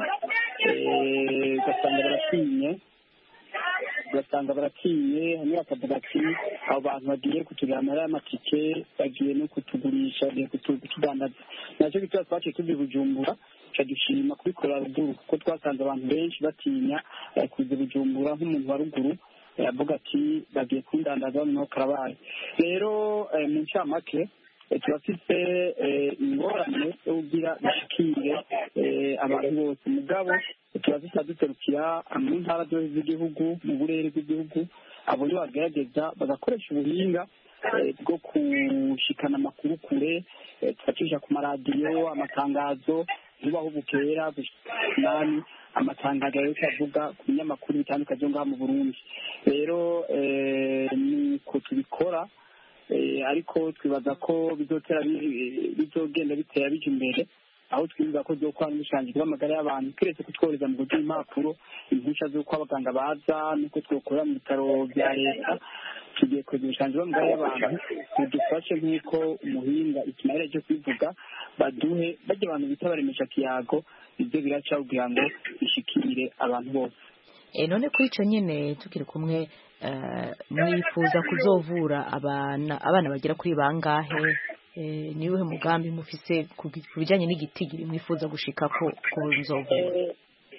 Speaker 4: ugasanga baratinye hamwe bakavuga ati abo bantu bagiye kutuganira amatike bagiye no kutugurisha bagiye kutudandaza. Nacyo gituma twaciye tuzi Bujumbura dushima kubikora ruguru kuko twasanze abantu benshi batinya kuza Bujumbura nk'umuntu wa ruguru avuga ati bagiye kundandaza noneho karabaye. Rero mu ncamake turafite ingorane yo kugira bishikire abantu bose mugabo turazisa duserukira mu ntara zose z'igihugu mu burere bw'igihugu abo nibo bagerageza bagakoresha ubuhinga bwo gushikana amakuru kure tugacisha ku maradiyo amatangazo ntubaho bukera nani amatangazo yose avuga ku binyamakuru bitandukanye byo ngaha mu Burundi. Rero niko tubikora ariko twibaza ko bizogenda bitera bija imbere aho twibuza ko byo kwa n'ubushanje bw'amagara y'abantu kiretse kutworeza mu buryo impapuro impushya z'uko abaganga baza nuko twokora mu bitaro bya leta tugiye kugira ubushanje bw'amagara y'abantu tudufashe nk'uko umuhinga ikimarira cyo kwivuga baduhe bajya abantu bita baremesha kiyago ibyo biraca kugira ngo bishikire abantu bose.
Speaker 1: None kuri ico nyene tukiri kumwe mwifuza kuzovura abana bagera kuri bangahe niwe mugambi mufise ku bijanye n'igitigiri mwifuza gushika ko nzovura?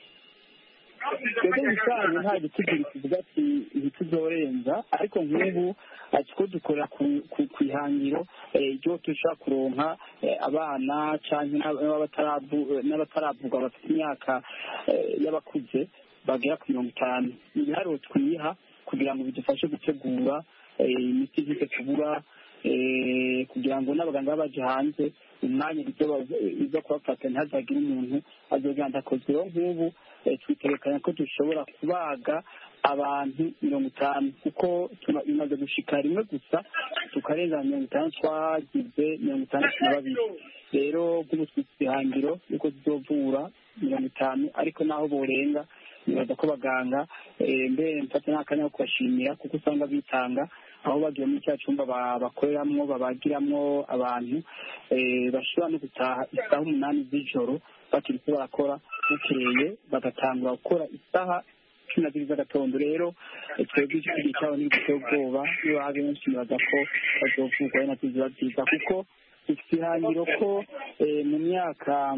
Speaker 4: Twebwe bisanye nta gitigiri kivuga ati ntituzorenza ariko nk'ubu ko dukora ku ihangiro ryo tushaka kuronka abana canke n'abataravuga bafite imyaka y'abakuze bagera ku 50. Ibiharuro twiha kugira ngo bidufashe gutegura imiti nk'ike tubura kugira ngo n'abaganga baje hanze umwanya izo kubafata ntihazagire umuntu azogenda akozweho. Nk'ubu twiterekanya ko dushobora kubaga abantu 50 kuko bimaze gushika rimwe gusa tukarenza 50 twagize 52. Rero nk'ubu twifite ihangiro yuko tuzovura 50 ariko naho borenga nibaza ko baganga mbere mfata n'akanya ko kubashimira kuko usanga bitanga aho bagiye muri cya cyumba bakoreramwo babagiramwo abantu bashobora no gutaha isaha 8 z'ijoro bakiriko barakora bukeye bagatangura gukora isaha 12 z'agatondo. Rero twebwe iki cyabo ni ubwoba niba hari benshi nibaza ko bazovugwa na tuziba byiza kuko dufite ihangiro ko mu myaka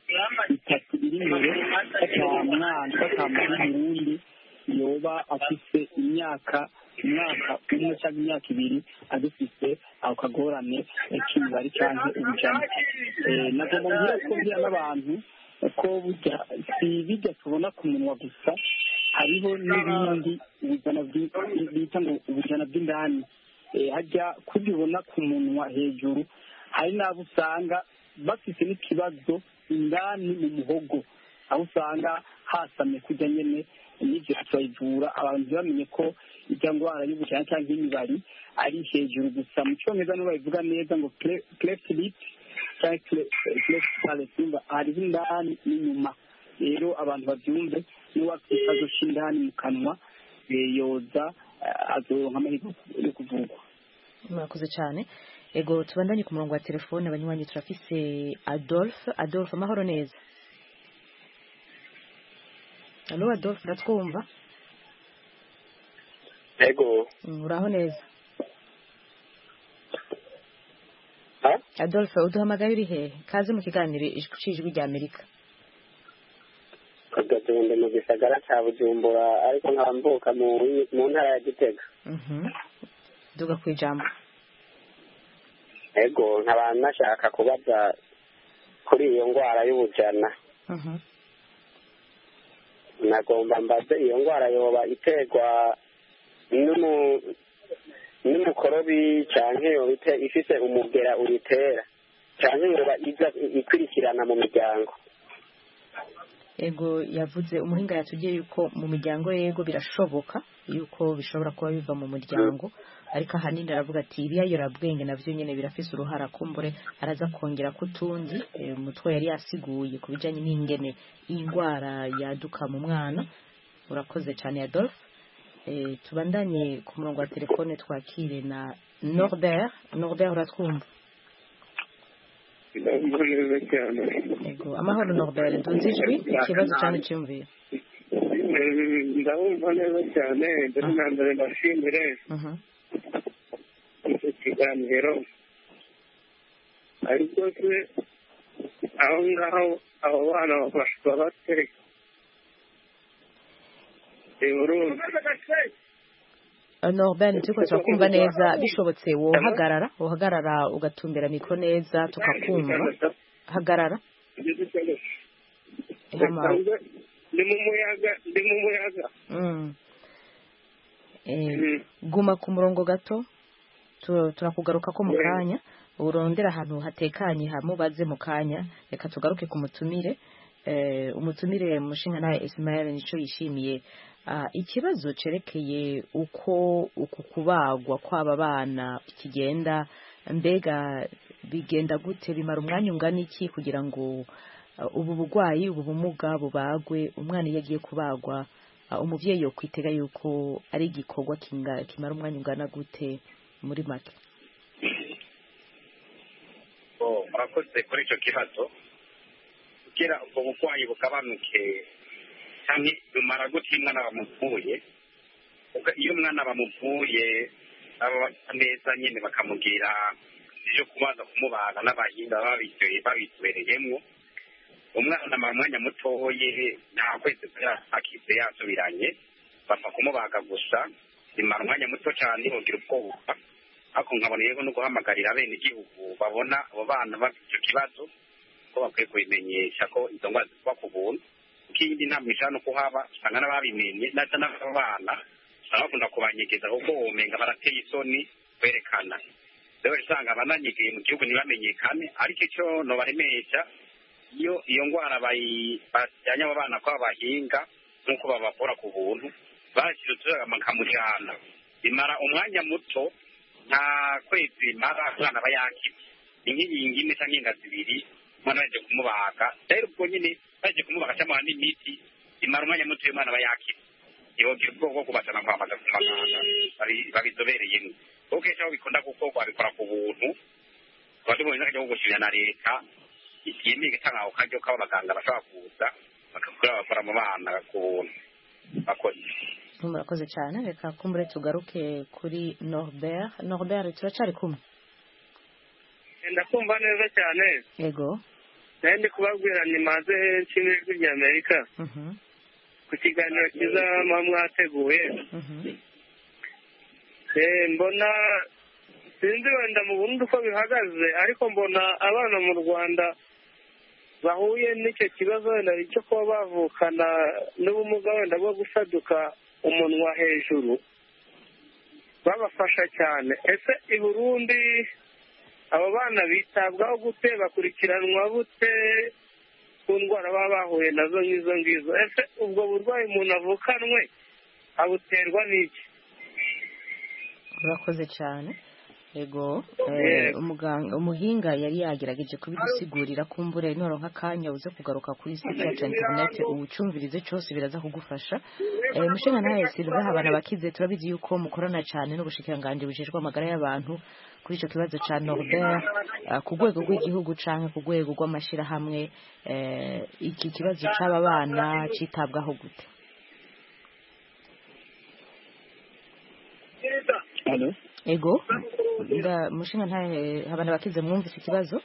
Speaker 4: 3 iri imbere batamwana Burundi yoba afise umwaka umwe cyangwa imyaka 2 adufise ako kagorane k'imibare cyangwa ubujana. Nabwo mbwira ko mbwira n'abantu ko bijya tubona ku munwa gusa hariho n'ibindi ubujana bita ngo ubujana bw'indani hajya kubibona ku munwa hejuru hari n'abo usanga bafite n'ikibazo indani mu muhogo aho usanga hasamye kujya nyene n'ibyo tuyivura abantu bamenye ko ijya ndwara y'ubujana cyangwa imibari ari hejuru gusa. Mu cyongereza no babivuga neza ngo cleft lip cyangwa cleft palate ari indani n'inyuma. Rero abantu babyumve n'uwafite ikibazo cy'indani mu kanwa yoza azoronka amahirwe yo kuvurwa.
Speaker 1: Murakoze cyane. ego tubandanye ku murongo wa telefone abanywanyi turafise Adolphe amahoro neza. Allo Adolphe uratwumva?
Speaker 11: Ego.
Speaker 1: Uraho neza? Adolphe uduhamagaye uri hehe? Kaze mu kiganiro ijwi rya Amerika.
Speaker 11: Kagatundi mu gisagara cya Bujumbura ariko nkambuka mu ntara ya Gitega.
Speaker 1: Duga kwijambo.
Speaker 11: Ego nkaba nashaka kubaza kuri iyo ngwara y'ubujana. Nagomba mbaze iyo ngwara yoba iterwa n'umukorobi canke yoba ifise umugera uyitera canke yoba iza ikurikirana mu miryango.
Speaker 1: Ego yavuze umuhinga yatugiye yuko mu miryango yego birashoboka yuko bishobora kuba biva mu muryango, ariko ahanini aravuga ati ibiyayurabwenge navyo nyene birafise uruhara kumbure araza kongera kutundi umutwe yari yasiguye ku bijanye n'ingene ingwara yaduka mu mwana. Urakoze cyane Adolphe. Tubandanye ku murongo wa telefone twakire na Norbert uratwumva? Ego amahoro Norbert nduzi ijwi ikibazo cyane cyumviye.
Speaker 12: Ndabumva neza cyane ndetse na mbere ndashimire icyo kiganiro ariko se aho ngaho abo bana bafashwa bate
Speaker 1: Norbert turiko turakumva neza bishobotse wohagarara ugatumbera mikro neza tukakumva. Hagarara.
Speaker 12: Ndi mu muyaga.
Speaker 1: Guma ku murongo gato turakugaruka ko mu kanya urondera ahantu hatekanye hamubaze mu kanya. Reka tugaruke ku mutumire. Umutumire mushinga naye Ismael nico yishimiye ikibazo cerekeye uko kubagwa kw'aba bana kigenda, mbega bigenda gute, bimara umwanya ungana iki kugira ngo ubu bugwayi ubu bumuga bubagwe umwana iyo agiye kubagwa, umuvyeyi yo kwitega yuko ari igikorwa kimara umwanya ungana gute muri make?
Speaker 6: Murakoze kuri ico kibazo. Kugira ubwo bugwayi bugabanuke cyane bimara gute umwana bamuvuye. Iyo umwana bamuvuye aba neza nyine bakamugira ibyo kubanza kumubaga n'abahinga babitubereyemwo, umwana mu mwanya mutoye nta kwezi akize yasubiranye bapfa kumubaga gusa, bimara umwanya muto cyane bogira ubwoba. Ariko nkabona yego no guhamagarira bene igihugu babona abo bana bafite icyo kibazo ko bakwiye kubimenyesha ko izo ngwara ziva ku buntu. Ikindi ntabwo ishaka no kuhaba usanga n'ababimenye ndetse n'abana usanga bakunda kubanyegeza kuko womenga barateye isoni kwerekana. Rero usanga abananyegeye mu gihugu ntibamenyekane, ariko icyo nobaremesha iyo ngwara bajyanye abo bana ko babahinga nk'uko babavura ku buntu bashyira utuyaga bakamujyana, bimara umwanya muto nta kwezi bimara umwana aba yakize. Inkingi imwe cyangwa inga zibiri umwana baje kumubaga, rero ubwo nyine baje kumubaga cyangwa n'imiti bimara umwanya muto umwana aba yakize. Yogira ubwoko bwo kubasana kwa muganga babizobereyemo. Kuko icyo bikunda gukorwa babikora ku buntu, badubonye n'akajya gushimira na leta ikiyemeye gutanga ako karyo k'abaganga bashobora kuza bakakora mu bana ku buntu.
Speaker 1: Murakoze cyane. Reka kumbure tugaruke kuri Norbert turacari kumwe.
Speaker 12: Ndakumva neza cyane.
Speaker 1: Yego.
Speaker 12: Ndi kubabwira ni maze nshimire ijwi rya Amerika ku kiganiro cyiza mwateguye. Mbona sinzi wenda mu Burundi uko bihagaze, ariko mbona abana mu Rwanda bahuye n'icyo kibazo wenda cyo kuba bavukana n'ubumuga wenda bwo gusaduka umunwa hejuru babafasha cyane. Ese i Burundi abo bana bitabwaho gute, bakurikiranwa gute ku ndwara baba bahuye nazo nk'izo ngizo? Ese ubwo burwayi umuntu avukanwe abuterwa n'iki?
Speaker 1: Urakoze cyane. Ego umuhinga yari yagerageje kubidusigurira kumbure noronka akanya uze kugaruka kuri site ya internet ubucumvirize cyose biraza kugufasha mushinga nawe Silva habana bakize turabizi yuko mukorana cyane n'ubushikiranganje bujejwe amagara y'abantu kuri ico kibazo ca Norbert ku rwego rw'igihugu canke ku rwego rw'amashira hamwe iki kibazo c'aba bana citabwaho gute?
Speaker 4: Hello.
Speaker 1: Ego mushinga ntahe habana bakize mwumvise ikibazo?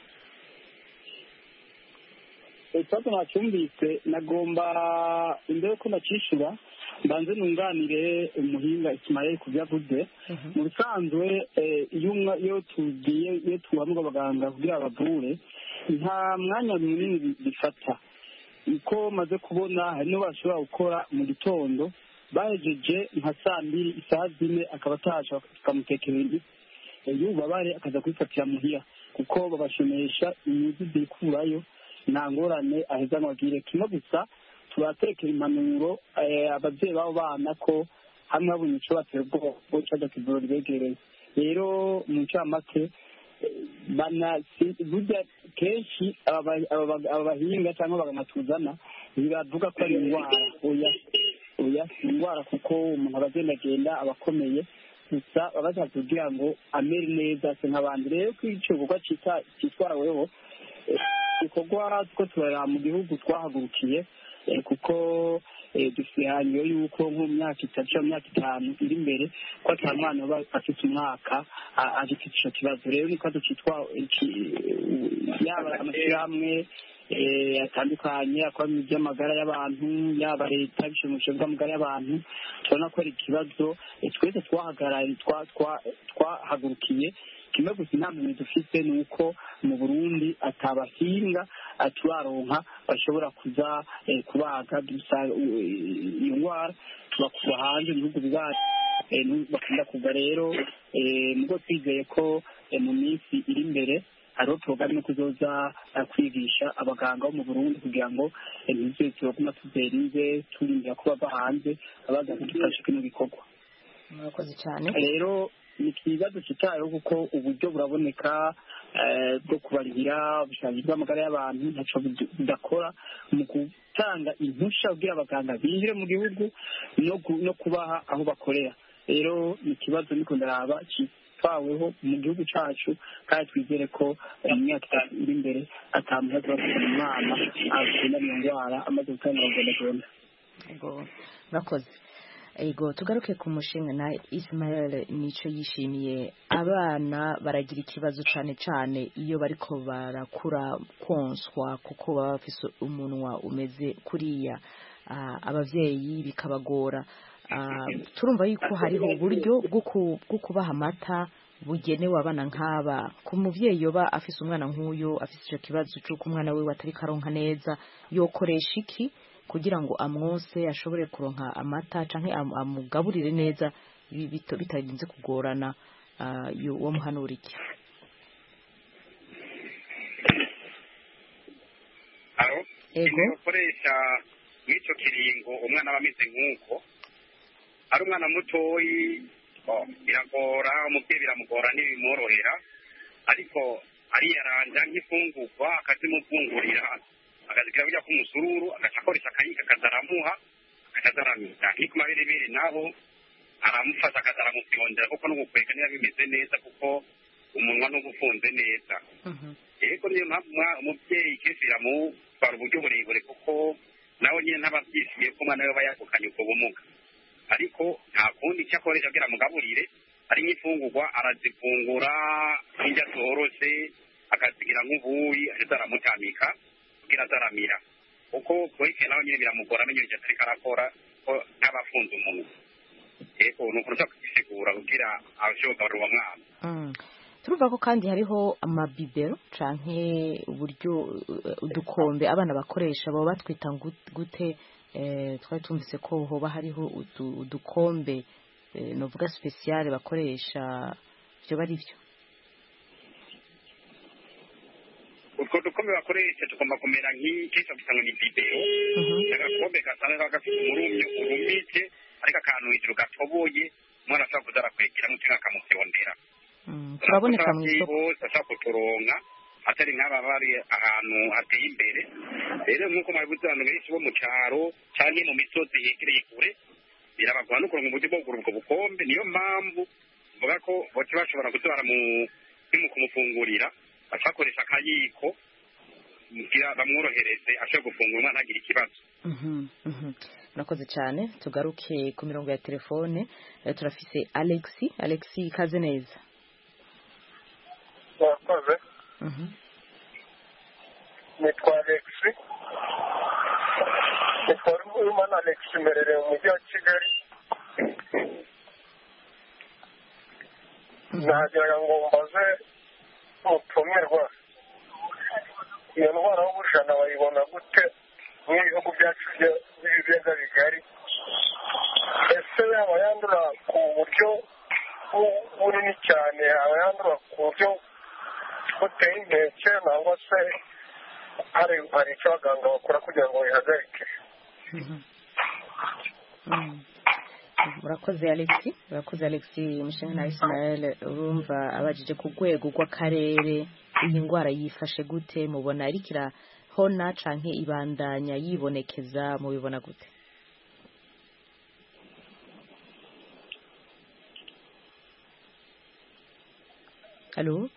Speaker 4: Ikibazo nacyumvise nagomba imbere ko nakishura mbanze nunganire umuhinga Ismael ku byavuze mu bisanzwe iyo tuhamwe abaganga kugira abavure nta mwanya munini bifata uko maze kubona hari no bashobora gukora mu gitondo bahejeje nka 2:00 isaha 4 akaba atasha tukamutekera yubabare akaza kwifatira muhira kuko babashomesha inyuzi zikurayo nta ngorane aheza nabwire kimwe gusa turatekera impanuro ababyeyi babo bana ko hamwe babonye icyo batera ubwoko cyangwa kivuro rwegereye rero mu ncamake burya kenshi aba bahinga cyangwa baganatuzana ntibavuga ko ari indwara oya si indwara kuko umuntu aba agendagenda aba akomeye gusa baba bashaka kugira ngo amere neza se nk'abandi rero ko icyo gikorwa cyitwaraweho igikorwa two turareba mu gihugu twahagurukiye kuko dusihanyo yuko nko mu myaka 3 cyangwa myaka 5 iri imbere ko atamwana aba afite umwaka agifite icyo kibazo rero niko ducitwa yaba amashyirahamwe atandukanye akora mu by'amagara y'abantu yaba leta bishimisha by'amagara y'abantu tubona ko ari ikibazo twese twahagurukiye kimwe gusa inama dufite ni uko mu Burundi atabahinga turaronka bashobora kuza kubaga iyo ndwara tubakura hanze mu bihugu byacu bakunda kuva rero nubwo twizeye ko mu minsi iri imbere hariho porogaramu yo kuzoza kwigisha abaganga bo mu Burundi kugira ngo ntibyo tubaguma tuzerinze turindira ko bava hanze abaza kudufasha kino gikorwa.
Speaker 1: Murakoze cyane.
Speaker 4: Rero ni ikibazo kitayeho kuko uburyo buraboneka bwo kubarihira ubushobozi bw'amagara y'abantu ntacyo budakora mu gutanga impushya kugira abaganga binjire mu gihugu no kubaha aho bakorera. Rero ni ikibazo niko ndaraba twaweho mu gihugu cyacu kandi twizere ko mu myaka 3 iri imbere atamuhaza bakora umwana agenda mu ndwara amaze gutangira kugenda.
Speaker 1: Murakoze. Ego tugaruke ku mushinga na Ismael nico yishimiye abana baragira ikibazo cyane iyo bariko barakura konswa kuko baba bafise umunwa umeze kuriya abavyeyi bikabagora turumva yuko hariho uburyo bwo kubaha amata bugenewe abana nk'aba ku muvyeyi yoba afise umwana nk'uyo afise ico kibazo cy'uko umwana we watari karonka neza yokoresha iki kugira ngo amwose ashobore kuronka amata canke amugaburire neza bitarinze kugorana uwo muhanura iki?
Speaker 6: Ego ukoresha nk'icyo kiringo umwana aba ameze nk'uko ari umwana mutoyi biragora umubyeyi biramugora ntibimworohera ariko ariyaranja nk'ifungurwa akazimufungurira akazikira burya k'umusururu agaca akoresha akayika akazaramuha akazaramira nk'iko maberebere naho aramufasha akazaramufyondera kuko n'ugukwega niba bimeze neza kuko umunwa n'ugufunze neza yego niyo mpamvu umubyeyi kenshi biramutwara uburyo burebure kuko nawe nyine ntababyishimiye ko umwana we aba yagukanye ubwo bumuga ariko nta kundi icyo akoresha kugira amugaburire ari nk'imfungurwa arazifungura n'indya zoroshe akazigira nk'ubuyi ahita aramutamika kugira azaramira kuko bweke nawe nyine biramugora amenye icyo atari karakora ko ntabafunze umuntu yego ni ukurusha kugisigura kugira abashoboka bari uwo mwana.
Speaker 1: Turuva ko kandi hariho amabibero canke uburyo udukombe abana bakoresha baba batwita gute twari tumvise ko hoba hariho udukombe novuga special bakoresha byo bari byo
Speaker 6: utwo dukombe bakoresha tugomba kumera nk'icyo gisa ngo ni bibero agakombe gasanga gafite umurumyo urumije ariko akantu hejuru gatoboye umwana ashobora kuza arakwegera mu kintu akamufyondera
Speaker 1: turaboneka mu isoko
Speaker 6: bose ashaka kuturonka atari nk'aba bari ahantu hateye imbere rero nk'uko mwabivuze abantu benshi bo mu cyaro cyangwa mu misozi yegereye kure birabagora no kuronka uburyo bwo kugura ubwo bukombe niyo mpamvu mvuga ko bote bashobora kuzibara mu kumufungurira bakoresha akayiko kugira bamworohereze ashobora gufungura umwana ntagire ikibazo.
Speaker 1: Murakoze cyane tugaruke ku mirongo ya telefone turafise Alexi ikaze neza.
Speaker 10: Murakoze. Nitwa Alexi Urumana Alexi mberereye mu mujyi wa Kigali. Nagira ngo mbaze umutumirwa iyo ndwara y'ubujana bayibona gute mu bihugu byacu by'ibiyaga bigari ese yaba yandura ku buryo bunini cyane yaba yandura ku buryo buteye inkeke nangwa se hari icyo abaganga bakora kugira ngo bihagarike?
Speaker 1: Murakoze Alexi umushinga na Ismael urumva abajije ku rwego rw'akarere iyi ndwara yifashe gute mubona ariko irahona canke ibandanya yibonekeza mubibona gute? Halo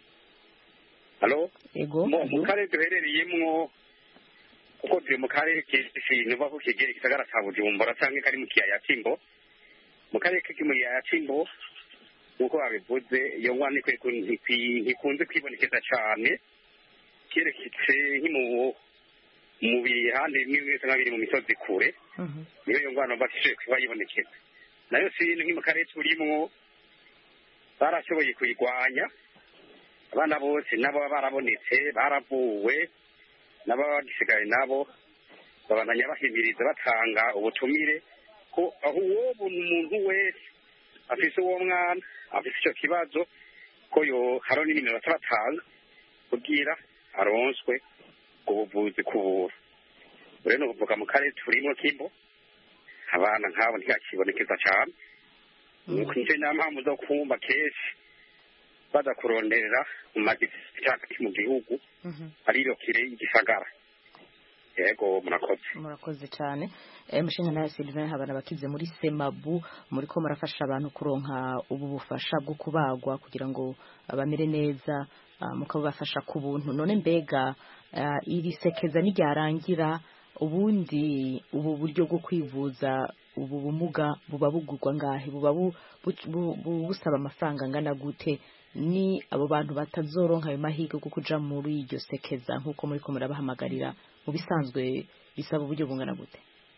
Speaker 1: ego
Speaker 6: mu karere duherereyemwo kuko turi mu karere k'ishinga uva ku kigera gisagara ca Bujumbura canke kari mu kiyaya c'Imbo mu karere k'ikiyaya c'Imbo nk'uko babivuze iyo ngwara ntikunze kwibonekeza cane kereketse mu bihande bimwe bisa nk'abiri mu misozi kure niyo iyo ngwara bashoboye kuba yibonekeza nayo si ibintu mu karere turimwo barashoboye kuyirwanya abana bose nabo barabonetse baravuwe n'ababa bagisigaye nabo babandanya bahimiriza batanga ubutumire ko aho uwo umuntu wese afise uwo mwana afise icyo kibazo ko haro n'ibintu batabatanga kugira aronswe ubuvuzi kubura rero no kuvuga mu karere turimo Kimbo abana nk'abo ntikakibonekeza cyane nuko nicyo nta mpamvu zo kumva kenshi baza kuronderera mu magisi mu gihugu ariyo kire igisagara. Yego murakoze
Speaker 1: cyane mushinga na Sylvain habana bakize muri Semabu muri ko murafasha abantu kuronka ubu bufasha bwo kubagwa kugira ngo bamere neza mukabafasha ku buntu none mbega iri sekeza n'iryarangira ubundi ubu buryo bwo kwivuza ubu bumuga buba bugurwa ngahe buba busaba amafaranga angana gute ni abo bantu batazoronka ayo mahirwe yo kuja muri iryo sekeza nk'uko muri ko murabahamagarira mu bisanzwe bisaba uburyo bungana gute?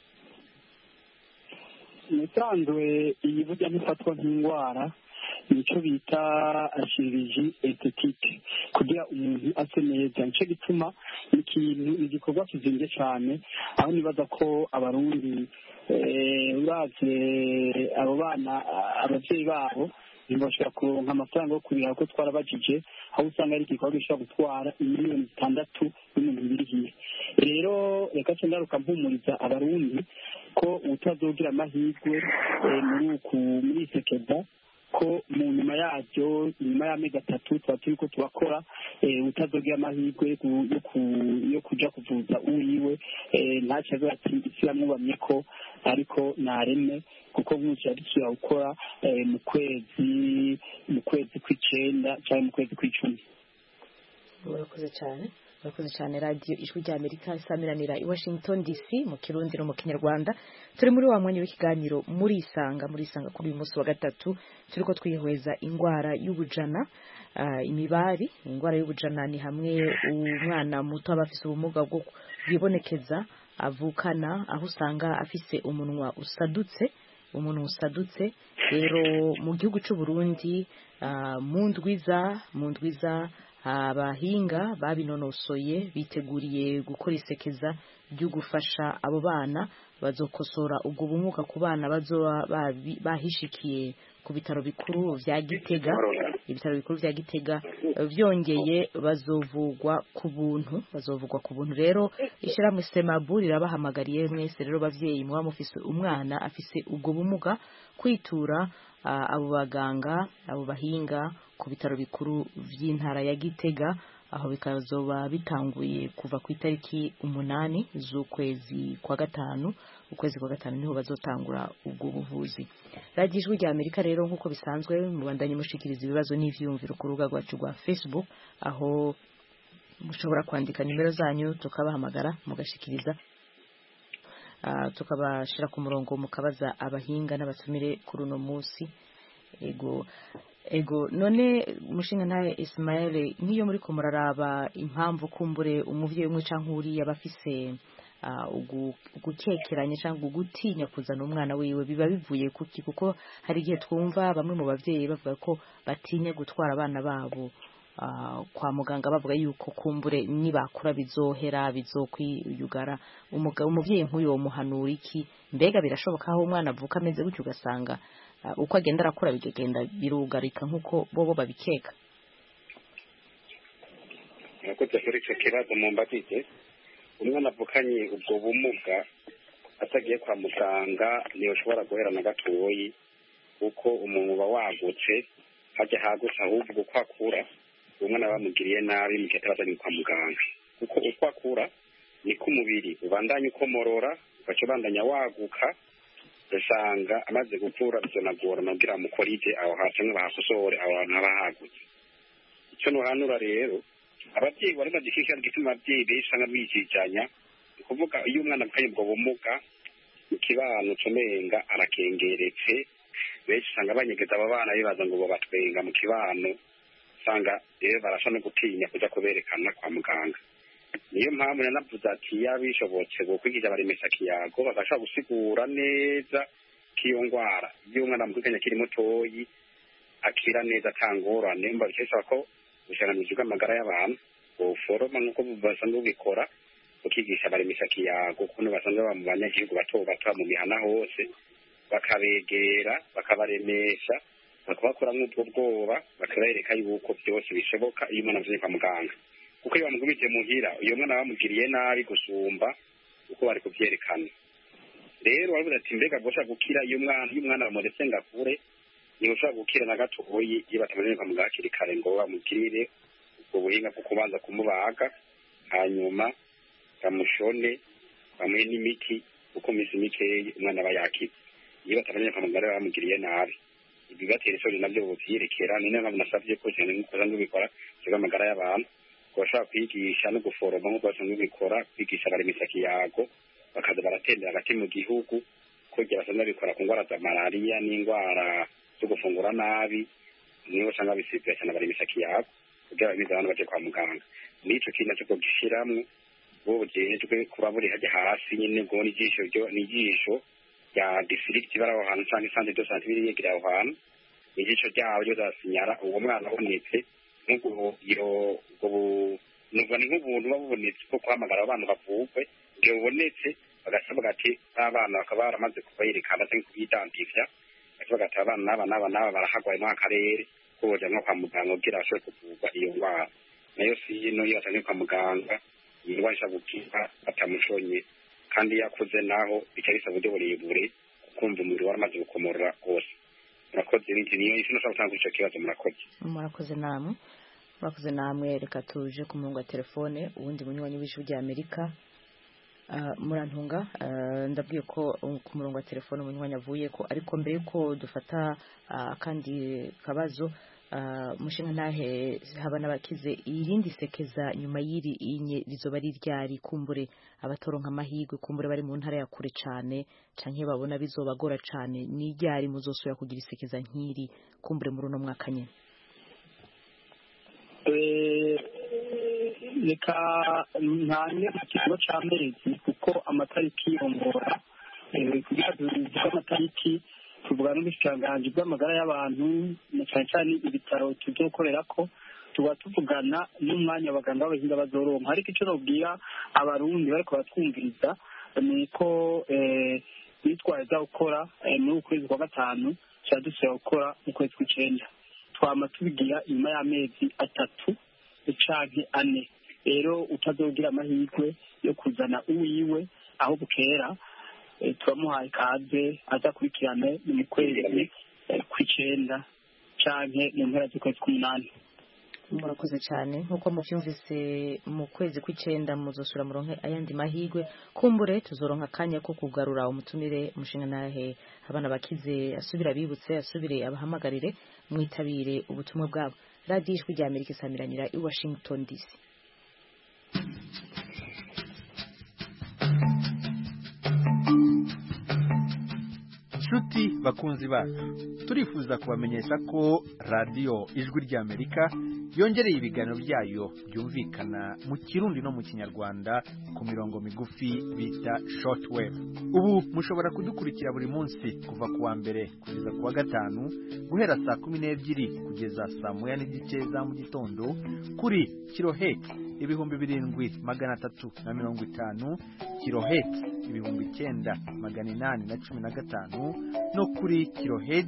Speaker 4: Musanzwe iyi burya nifatwa nk'indwara nicyo bita chirurgie esthétique kugira umuntu ase neza nicyo gituma igikorwa kizinze cyane aho nibaza ko abarundi uravye abo bana abavyeyi babo ntibashobora kuronka amafaranga yo kurira kuko twarabajije aho usanga ari igikorwa gishobora gutwara miliyoni 6 n'ibintu biri hiye rero reka cendaruka mpumuriza abarundi ko utazogira amahirwe muri isekeza ko mu nyuma yaryo nyuma y'amezi 3 tuba turiko turakora utazogira amahirwe yo kuja kuvuza uwiwe ntacaza ati isi yamwubamye ko ariko nareme kuko nk'uko yadikira gukora mu kwezi kw'icenda cyangwa mu kwezi kw'icumi.
Speaker 1: Murakoze cyane radio ijwi rya Amerika isamiranira i Washington DC mu Kirundi no mu Kinyarwanda turi muri wa mwanya w'ikiganiro muri isanga kuri uyu munsi wa gatatu turiko twihweza ingwara y'ubujana imibari ingwara y'ubujana ni hamwe umwana muto aba afise ubumuga bwo bwibonekeza avukana aho usanga afise umuntu usadutse rero mu gihugu cy'u Burundi mu ndwiza abahinga babinonosoye biteguriye gukora isekeza ryo gufasha abo bana bazokosora ubwo bumuga ku bana bazoba bahishikiye ku bitaro bikuru vya Gitega byongeye bazovugwa ku buntu rero ishyirahamwe Semabu rirabahamagariye mwese rero bavyeyi muba mufise umwana afise ubwo bumuga kwitura abo baganga abo bahinga ku bitaro bikuru vy'intara ya Gitega, aho bikazoba bitanguye kuva ku itariki 8 z'ukwezi kwa gatanu. Ukwezi kwa gatanu niho bazotangura ubwo buvuzi. Radio Ijwi rya Amerika rero nkuko bisanzwe mubandanye mushikiriza ibibazo n'ivyumviro ku rubuga rwacu rwa Facebook, aho mushobora kwandika nimero zanyu tukabahamagara mugashikiriza, tukabashira ku murongo mukabaza abahinga n'abatumire kuri uno munsi. Ego none mushinga ntaye Ismael, nk'iyo muri ko muraraba impamvu kumbure umuvyeyi umwe canke uri yabafise ugukekeranya cyangwa gutinya kuzana umwana wiwe, biba bivuye kuki? Kuko hari igihe twumva bamwe mu bavyeyi bavuga ko batinya gutwara abana babo kwa muganga, bavuga yuko kumbure nibakura bizohera bizokwiyugara. Umuvyeyi nk'uyu womuhanura iki? Mbega birashoboka aho umwana avuka ameze gutyo ugasanga uko agenda arakura bigenda birugarika nk'uko bobo babikeka?
Speaker 6: Nakoze kuri icyo kibazo mumbajije, umwana avukanye ubwo bumuga atagiye kwa muganga ntiyoshobora guhera na gatoyi, kuko umuntu uba wagutse hajya hagutse, ahubwo uko akura umwana bamugiriye nabi mu gihe atabazanye kwa muganga. Kuko uko akura niko umubiri ubandanya ukomorora, ugaca ubandanya waguka, usanga amaze gukura bizonagorana kugira mukorije aho hasi ngo bahakosore aho hantu haba hagutse. Icyo nuhanura rero ababyeyi bari bagishikira gituma ababyeyi besanga bijijanya, kuvuga iyo umwana avukanye ubwo bumuga mu kibano comenga arakengeretse, benshi usanga banyegeza aba bana bibaza ngo bo batwenga mu kibano, usanga rero barasha no gutinya kuja kuberekana kwa muganga. Niyo mpamvu nanavuze ati yabishobotse gukwigisha baremesha kiyago bagashaka gusigura neza kiyo ngwara iyo umwana mukanya kiri mutoyi akira neza tangorane, mba bikesha ko ushanamije amagara y'abantu uforoma nkuko basanzwe bikora, ukigisha baremesha kiyago kuno basanzwe bamubanya igihugu bato mu mihana hose, bakabegera bakabaremesha bakabakora nk'ubwo bwoba, bakabereka yuko byose bishoboka iyo umwana avuye kwa muganga. Kuko iyo bamugubije muhira uyo mwana bamugiriye nabi gusumba uko bari kuvyerekana. Rero baravuga ati mbega gosha gukira iyo umwana bamuretse ngakure, niyo ushaka gukira na gatoyi iyo batamanye kwa muganga kiri kare ngo bamugirire ubwo buhinga bwo kubanza kumubaga, hanyuma bamushone bamuhe n'imiti uko misi mikeye umwana aba yakize. Iyo batamanye kwa muganga bamugiriye nabi ibi batera isoni nabyo buvyerekera, ni nabwo nasabye ko cyane nk'uko zangu bikora kiga amagara y'abantu, bashaka kwigisha no guforoma nk'uko basanzwe bikora, kwigisha baremesha kiyago bakaza baratembera hagati mu gihugu kugira basanzwe bikora ku ngwara za malaria n'ingwara zo gufungura nabi, niyo usanga bisibye cyane baremesha kiyago kugira biza abantu baje kwa muganga. Nico kintu cyo gishiramwe bo bujejwe kuba buri hajya hasi nyine ngo nijisho ya district baraho hantu cyangwa sante de santé biri yegira aho hantu, ijisho ryawo ryo zasinyara uwo mwana abonetse nk'uko nubwo ni nk'ubuntu babonetse ko kwamagara abantu bavugwe iyo ubonetse bagasabwa ati abana bakaba baramaze kubayerekana cyangwa kubidantifya, bagasabwa ati abana n'aba barahagwaye mu akarere ko boja nko kwa muganga kugira ashobore kuvurwa iyo ndwara. Nayo si no iyo atanye kwa muganga iyi ndwara ishobora batamushonye, kandi yakuze naho bikabisa uburyo burebure kumva umubiri waramaze gukomorora hose. Murakoze n'iki niyo isi nashaka gutanga icyo kibazo.
Speaker 1: Murakoze namwe reka tuje ku murongo wa telefone ubundi munywanyi w'Ijwi rya Amerika. Murantunga ndabwiye ko ku murongo wa telefone umunywanyi avuye ko, ariko mbere yuko dufata kandi kabazo mushinga ntahe habana bakize irindi sekeza nyuma y'iri rizoba ari ryari, kumbure abatoronka amahirwe kumbure bari mu ntara ya kure cyane canke babona bizobagora cyane, ni ryari muzosubira kugira isekeza nk'iri kumbure muri uno mwaka nyene?
Speaker 4: Reka ntanye ikigo cy'amezi kuko amatariki yongora, kugira tuvuge amatariki tuvuga n'ubushikiranganji bw'amagara y'abantu cyane cyane ibitaro tuzokorera ko tuba tuvugana n'umwanya abaganga b'abahinga bazoronka. Ariko icyo nobwira abarundi bariko batwumviriza ni uko bitwaza gukora muri ukwezi kwa gatanu cyadusaba gukora mu kwezi kw'icenda, twama tubigira inyuma y'amezi 3 canke 4. Rero utazogira amahirwe yo kuzana uwiwe aho bukera, turamuhaye kaze azakurikirane mu kwezi kw'icenda canke mu mpera z'ukwezi k'umunani.
Speaker 1: murakoze cyane nk'uko mubyumvise mu kwezi kw'icenda muzosura muronke ayandi mahigwe kumbure tuzoronka akanya ko kugarura umutumire umushinga nahe abana bakize asubira bibutse asubire abahamagarire mwitabire ubutumwa bwabo. Radio Ijwi rya Amerika isamiranira i Washington DC.
Speaker 13: Nshuti bakunzi bacu turifuza kubamenyesha ko radio Ijwi rya Amerika yongereye ibiganiro byayo byumvikana mu Kirundi no mu Kinyarwanda ku mirongo migufi bita shortwave. Ubu mushobora kudukurikira buri munsi kuva kuwa mbere kugeza kuwa gatanu guhera saa 12 kugeza saa 1:30 za mu gitondo kuri kilohertz 7350 kilohertz 9815 no kuri kilohertz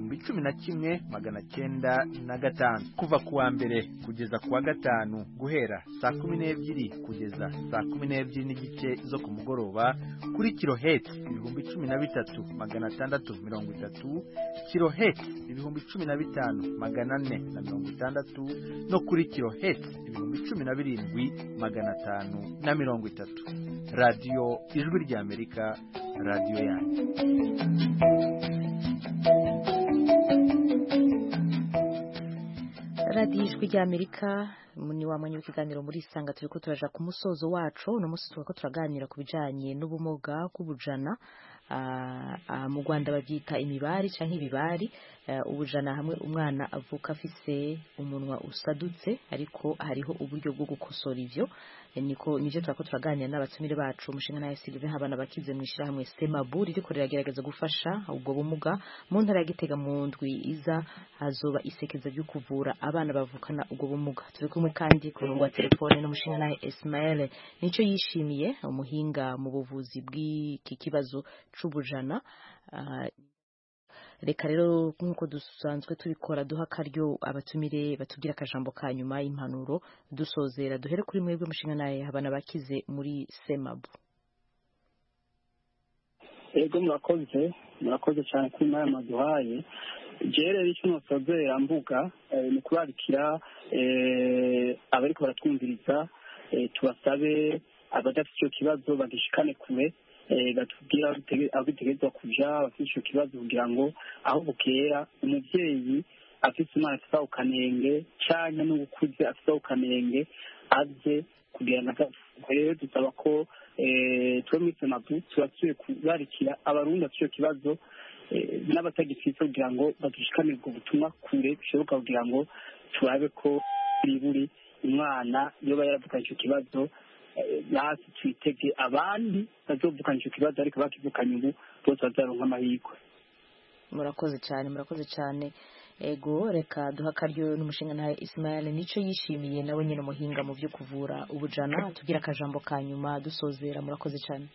Speaker 13: 11905 kuva kuwa mbere kugeza kuwa gatanu guhera saa 12 kugeza saa 12 n'igice zo ku mugoroba kuri kilohertz 13630 kilohertz 15460 no kuri kilohertz 17530. Radio Ijwi rya Amerika, radio yanyu.
Speaker 1: Radio Ijwi rya Amerika ni wamanye w'ikiganiro muri Isanga turiko turaja ku musozo wacu no musi turiko turaganira ku bijanye n'ubumuga bw'ubujana. Mu Rwanda babyita imibari canke ibibari. Ubujana hamwe umwana avuka afise umunwa usadutse ariko hariho uburyo bwo gukosora ivyo nivyo turako turaganira n'abatumire bacu umushinga naye Sylvain Habana bakize mwishira hamwe Semaburi riko riragerageza gufasha ubwo bumuga mu ntara ya Gitega mu ndwi iza hazoba isekeza byo kuvura abana bavukana ubwo bumuga. Turi kumwe kandi ku murongo wa telefone n'umushinga naye Ismael nico yishimiye umuhinga mu buvuzi bw'iki kibazo c'ubujana. Reka rero nkuko dusanzwe tubikora duha karyo abatumire batubwira akajambo ka nyuma y'impanuro dusozera duhere kuri mwebwe mushinga naye Habana bakize muri Semabu.
Speaker 4: Ego murakoze cyane kuri maya maduhaye jere icyo nosozera mbuga ni kubarikira abariko baratwumviriza tubasabe abadafite icyo kibazo bagishikane kure batubwira aho bitegerezwa kuja bafite icyo kibazo kugira ngo aho bukera umuvyeyi afite umwana afite ukanenge canke n'ubukuze afite ukanenge aze kugira ngo rero dusaba ko twemetse mabu tubasuye kubarikira abarundi bafite icyo kibazo n'abatagifite kugira ngo bagishikane ubwo butumwa kure bishoboka kugira ngo turabe ko buri umwana yoba yaravukanye icyo kibazo basi twitege abandi bazovukana icyo kibazo ariko bakivukanye ubu bose bazaronka amahirwe.
Speaker 1: Murakoze cyane ego reka duha karyo n'umushinga nawe Ismael nico yishimiye nawe nyine umuhinga mu byo kuvura ubujana tugira akajambo ka nyuma dusozera. Murakoze cyane.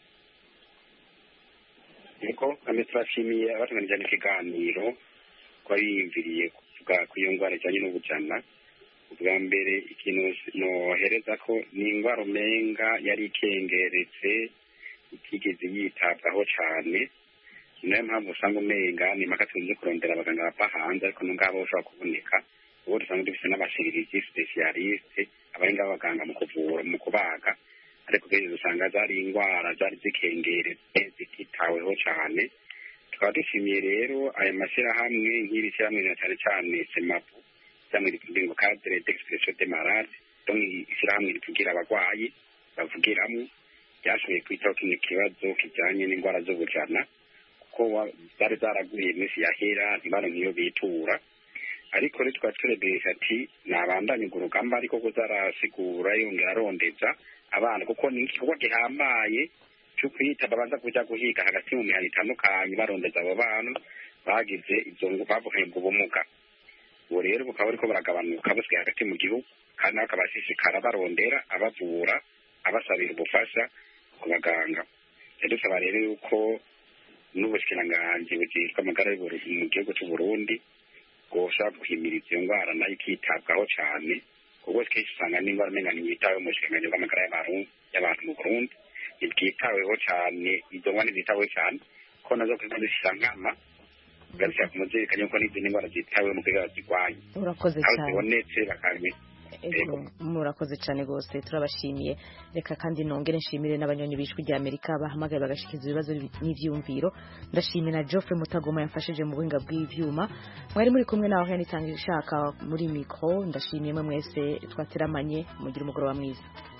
Speaker 6: Niko kame turashimiye abatunganije ikiganiro ko biyumviriye kuvuga ku iyo ndwara ijyanye n'ubujana. Ubwa mbere ikintu nohereza ko ni indwara umenga yari ikengeretse itigeze yitabwaho cyane. Niyo mpamvu usanga umenga ni maka tuzi kurondera abaganga bava hanze ariko n'ubwabo bashobora kuboneka ubu dusanga dufite n'abashiririzi specialiste abahinga b'abaganga mu kuvura mu kubaga ariko kenshi usanga zari indwara zari zikengeretse zititaweho cyane. Tukaba dushimiye rero aya mashyirahamwe nk'iri shyirahamwe cyane cyane Semapu cyangwa ritubwira ngo cadre d'expression des malades donc ishyirahamwe ritubwira abagwayi bavugiramo byashoboye kwitaho kino kibazo kijyanye n'indwara z'ubujana kuko zari zaraguye iminsi yahera ntibaro niyo bitura ariko rero tukaba turegesha ati nabandanye urugamba ariko kuzarasigura yongera arondeza abana kuko ni igikorwa gihambaye cyo kwita babanza kujya guhiga hagati mu mihana itandukanye barondeza abo bana bagize izo bavukanye ubwo bumuga. Ubu rero bukaba ariko baragabanuka basigaye hagati mu gihugu kandi bakabashishikara barondera abavura abasabira ubufasha ku baganga. Dusaba rero yuko n'ubushikiranganji bujejwe amagara y'uburundi mu gihugu cy'u Burundi bwoshobora guhimiriza iyo ndwara nayo ikitabwaho cyane kuko kenshi usanga n'indwara umenga ntiyitaweho mu bushikiranganji bw'amagara y'abantu mu Burundi ntibwitaweho cyane izo ndwara ntizitaweho cyane ko nazo kuko zishira nkama bagashaka kumuzirikanya yuko n'izindi ndwara zitawe mu kugira bazirwanye
Speaker 1: urakoze
Speaker 6: aho
Speaker 1: cyane
Speaker 6: zibonetse bakamenya
Speaker 1: murakoze cyane rwose turabashimiye reka kandi nongere nshimire n'abanywanyi b'ijwi rya Amerika bahamagaye bagashikiza ibibazo n'ivyumviro ndashimira na Geoffrey Mutagoma yafashije mu buhinga bw'ivyuma mwari muri kumwe nawe nitanga ishaka muri mikro ndashimiye mwe mwese twateramanye mugira umugoroba mwiza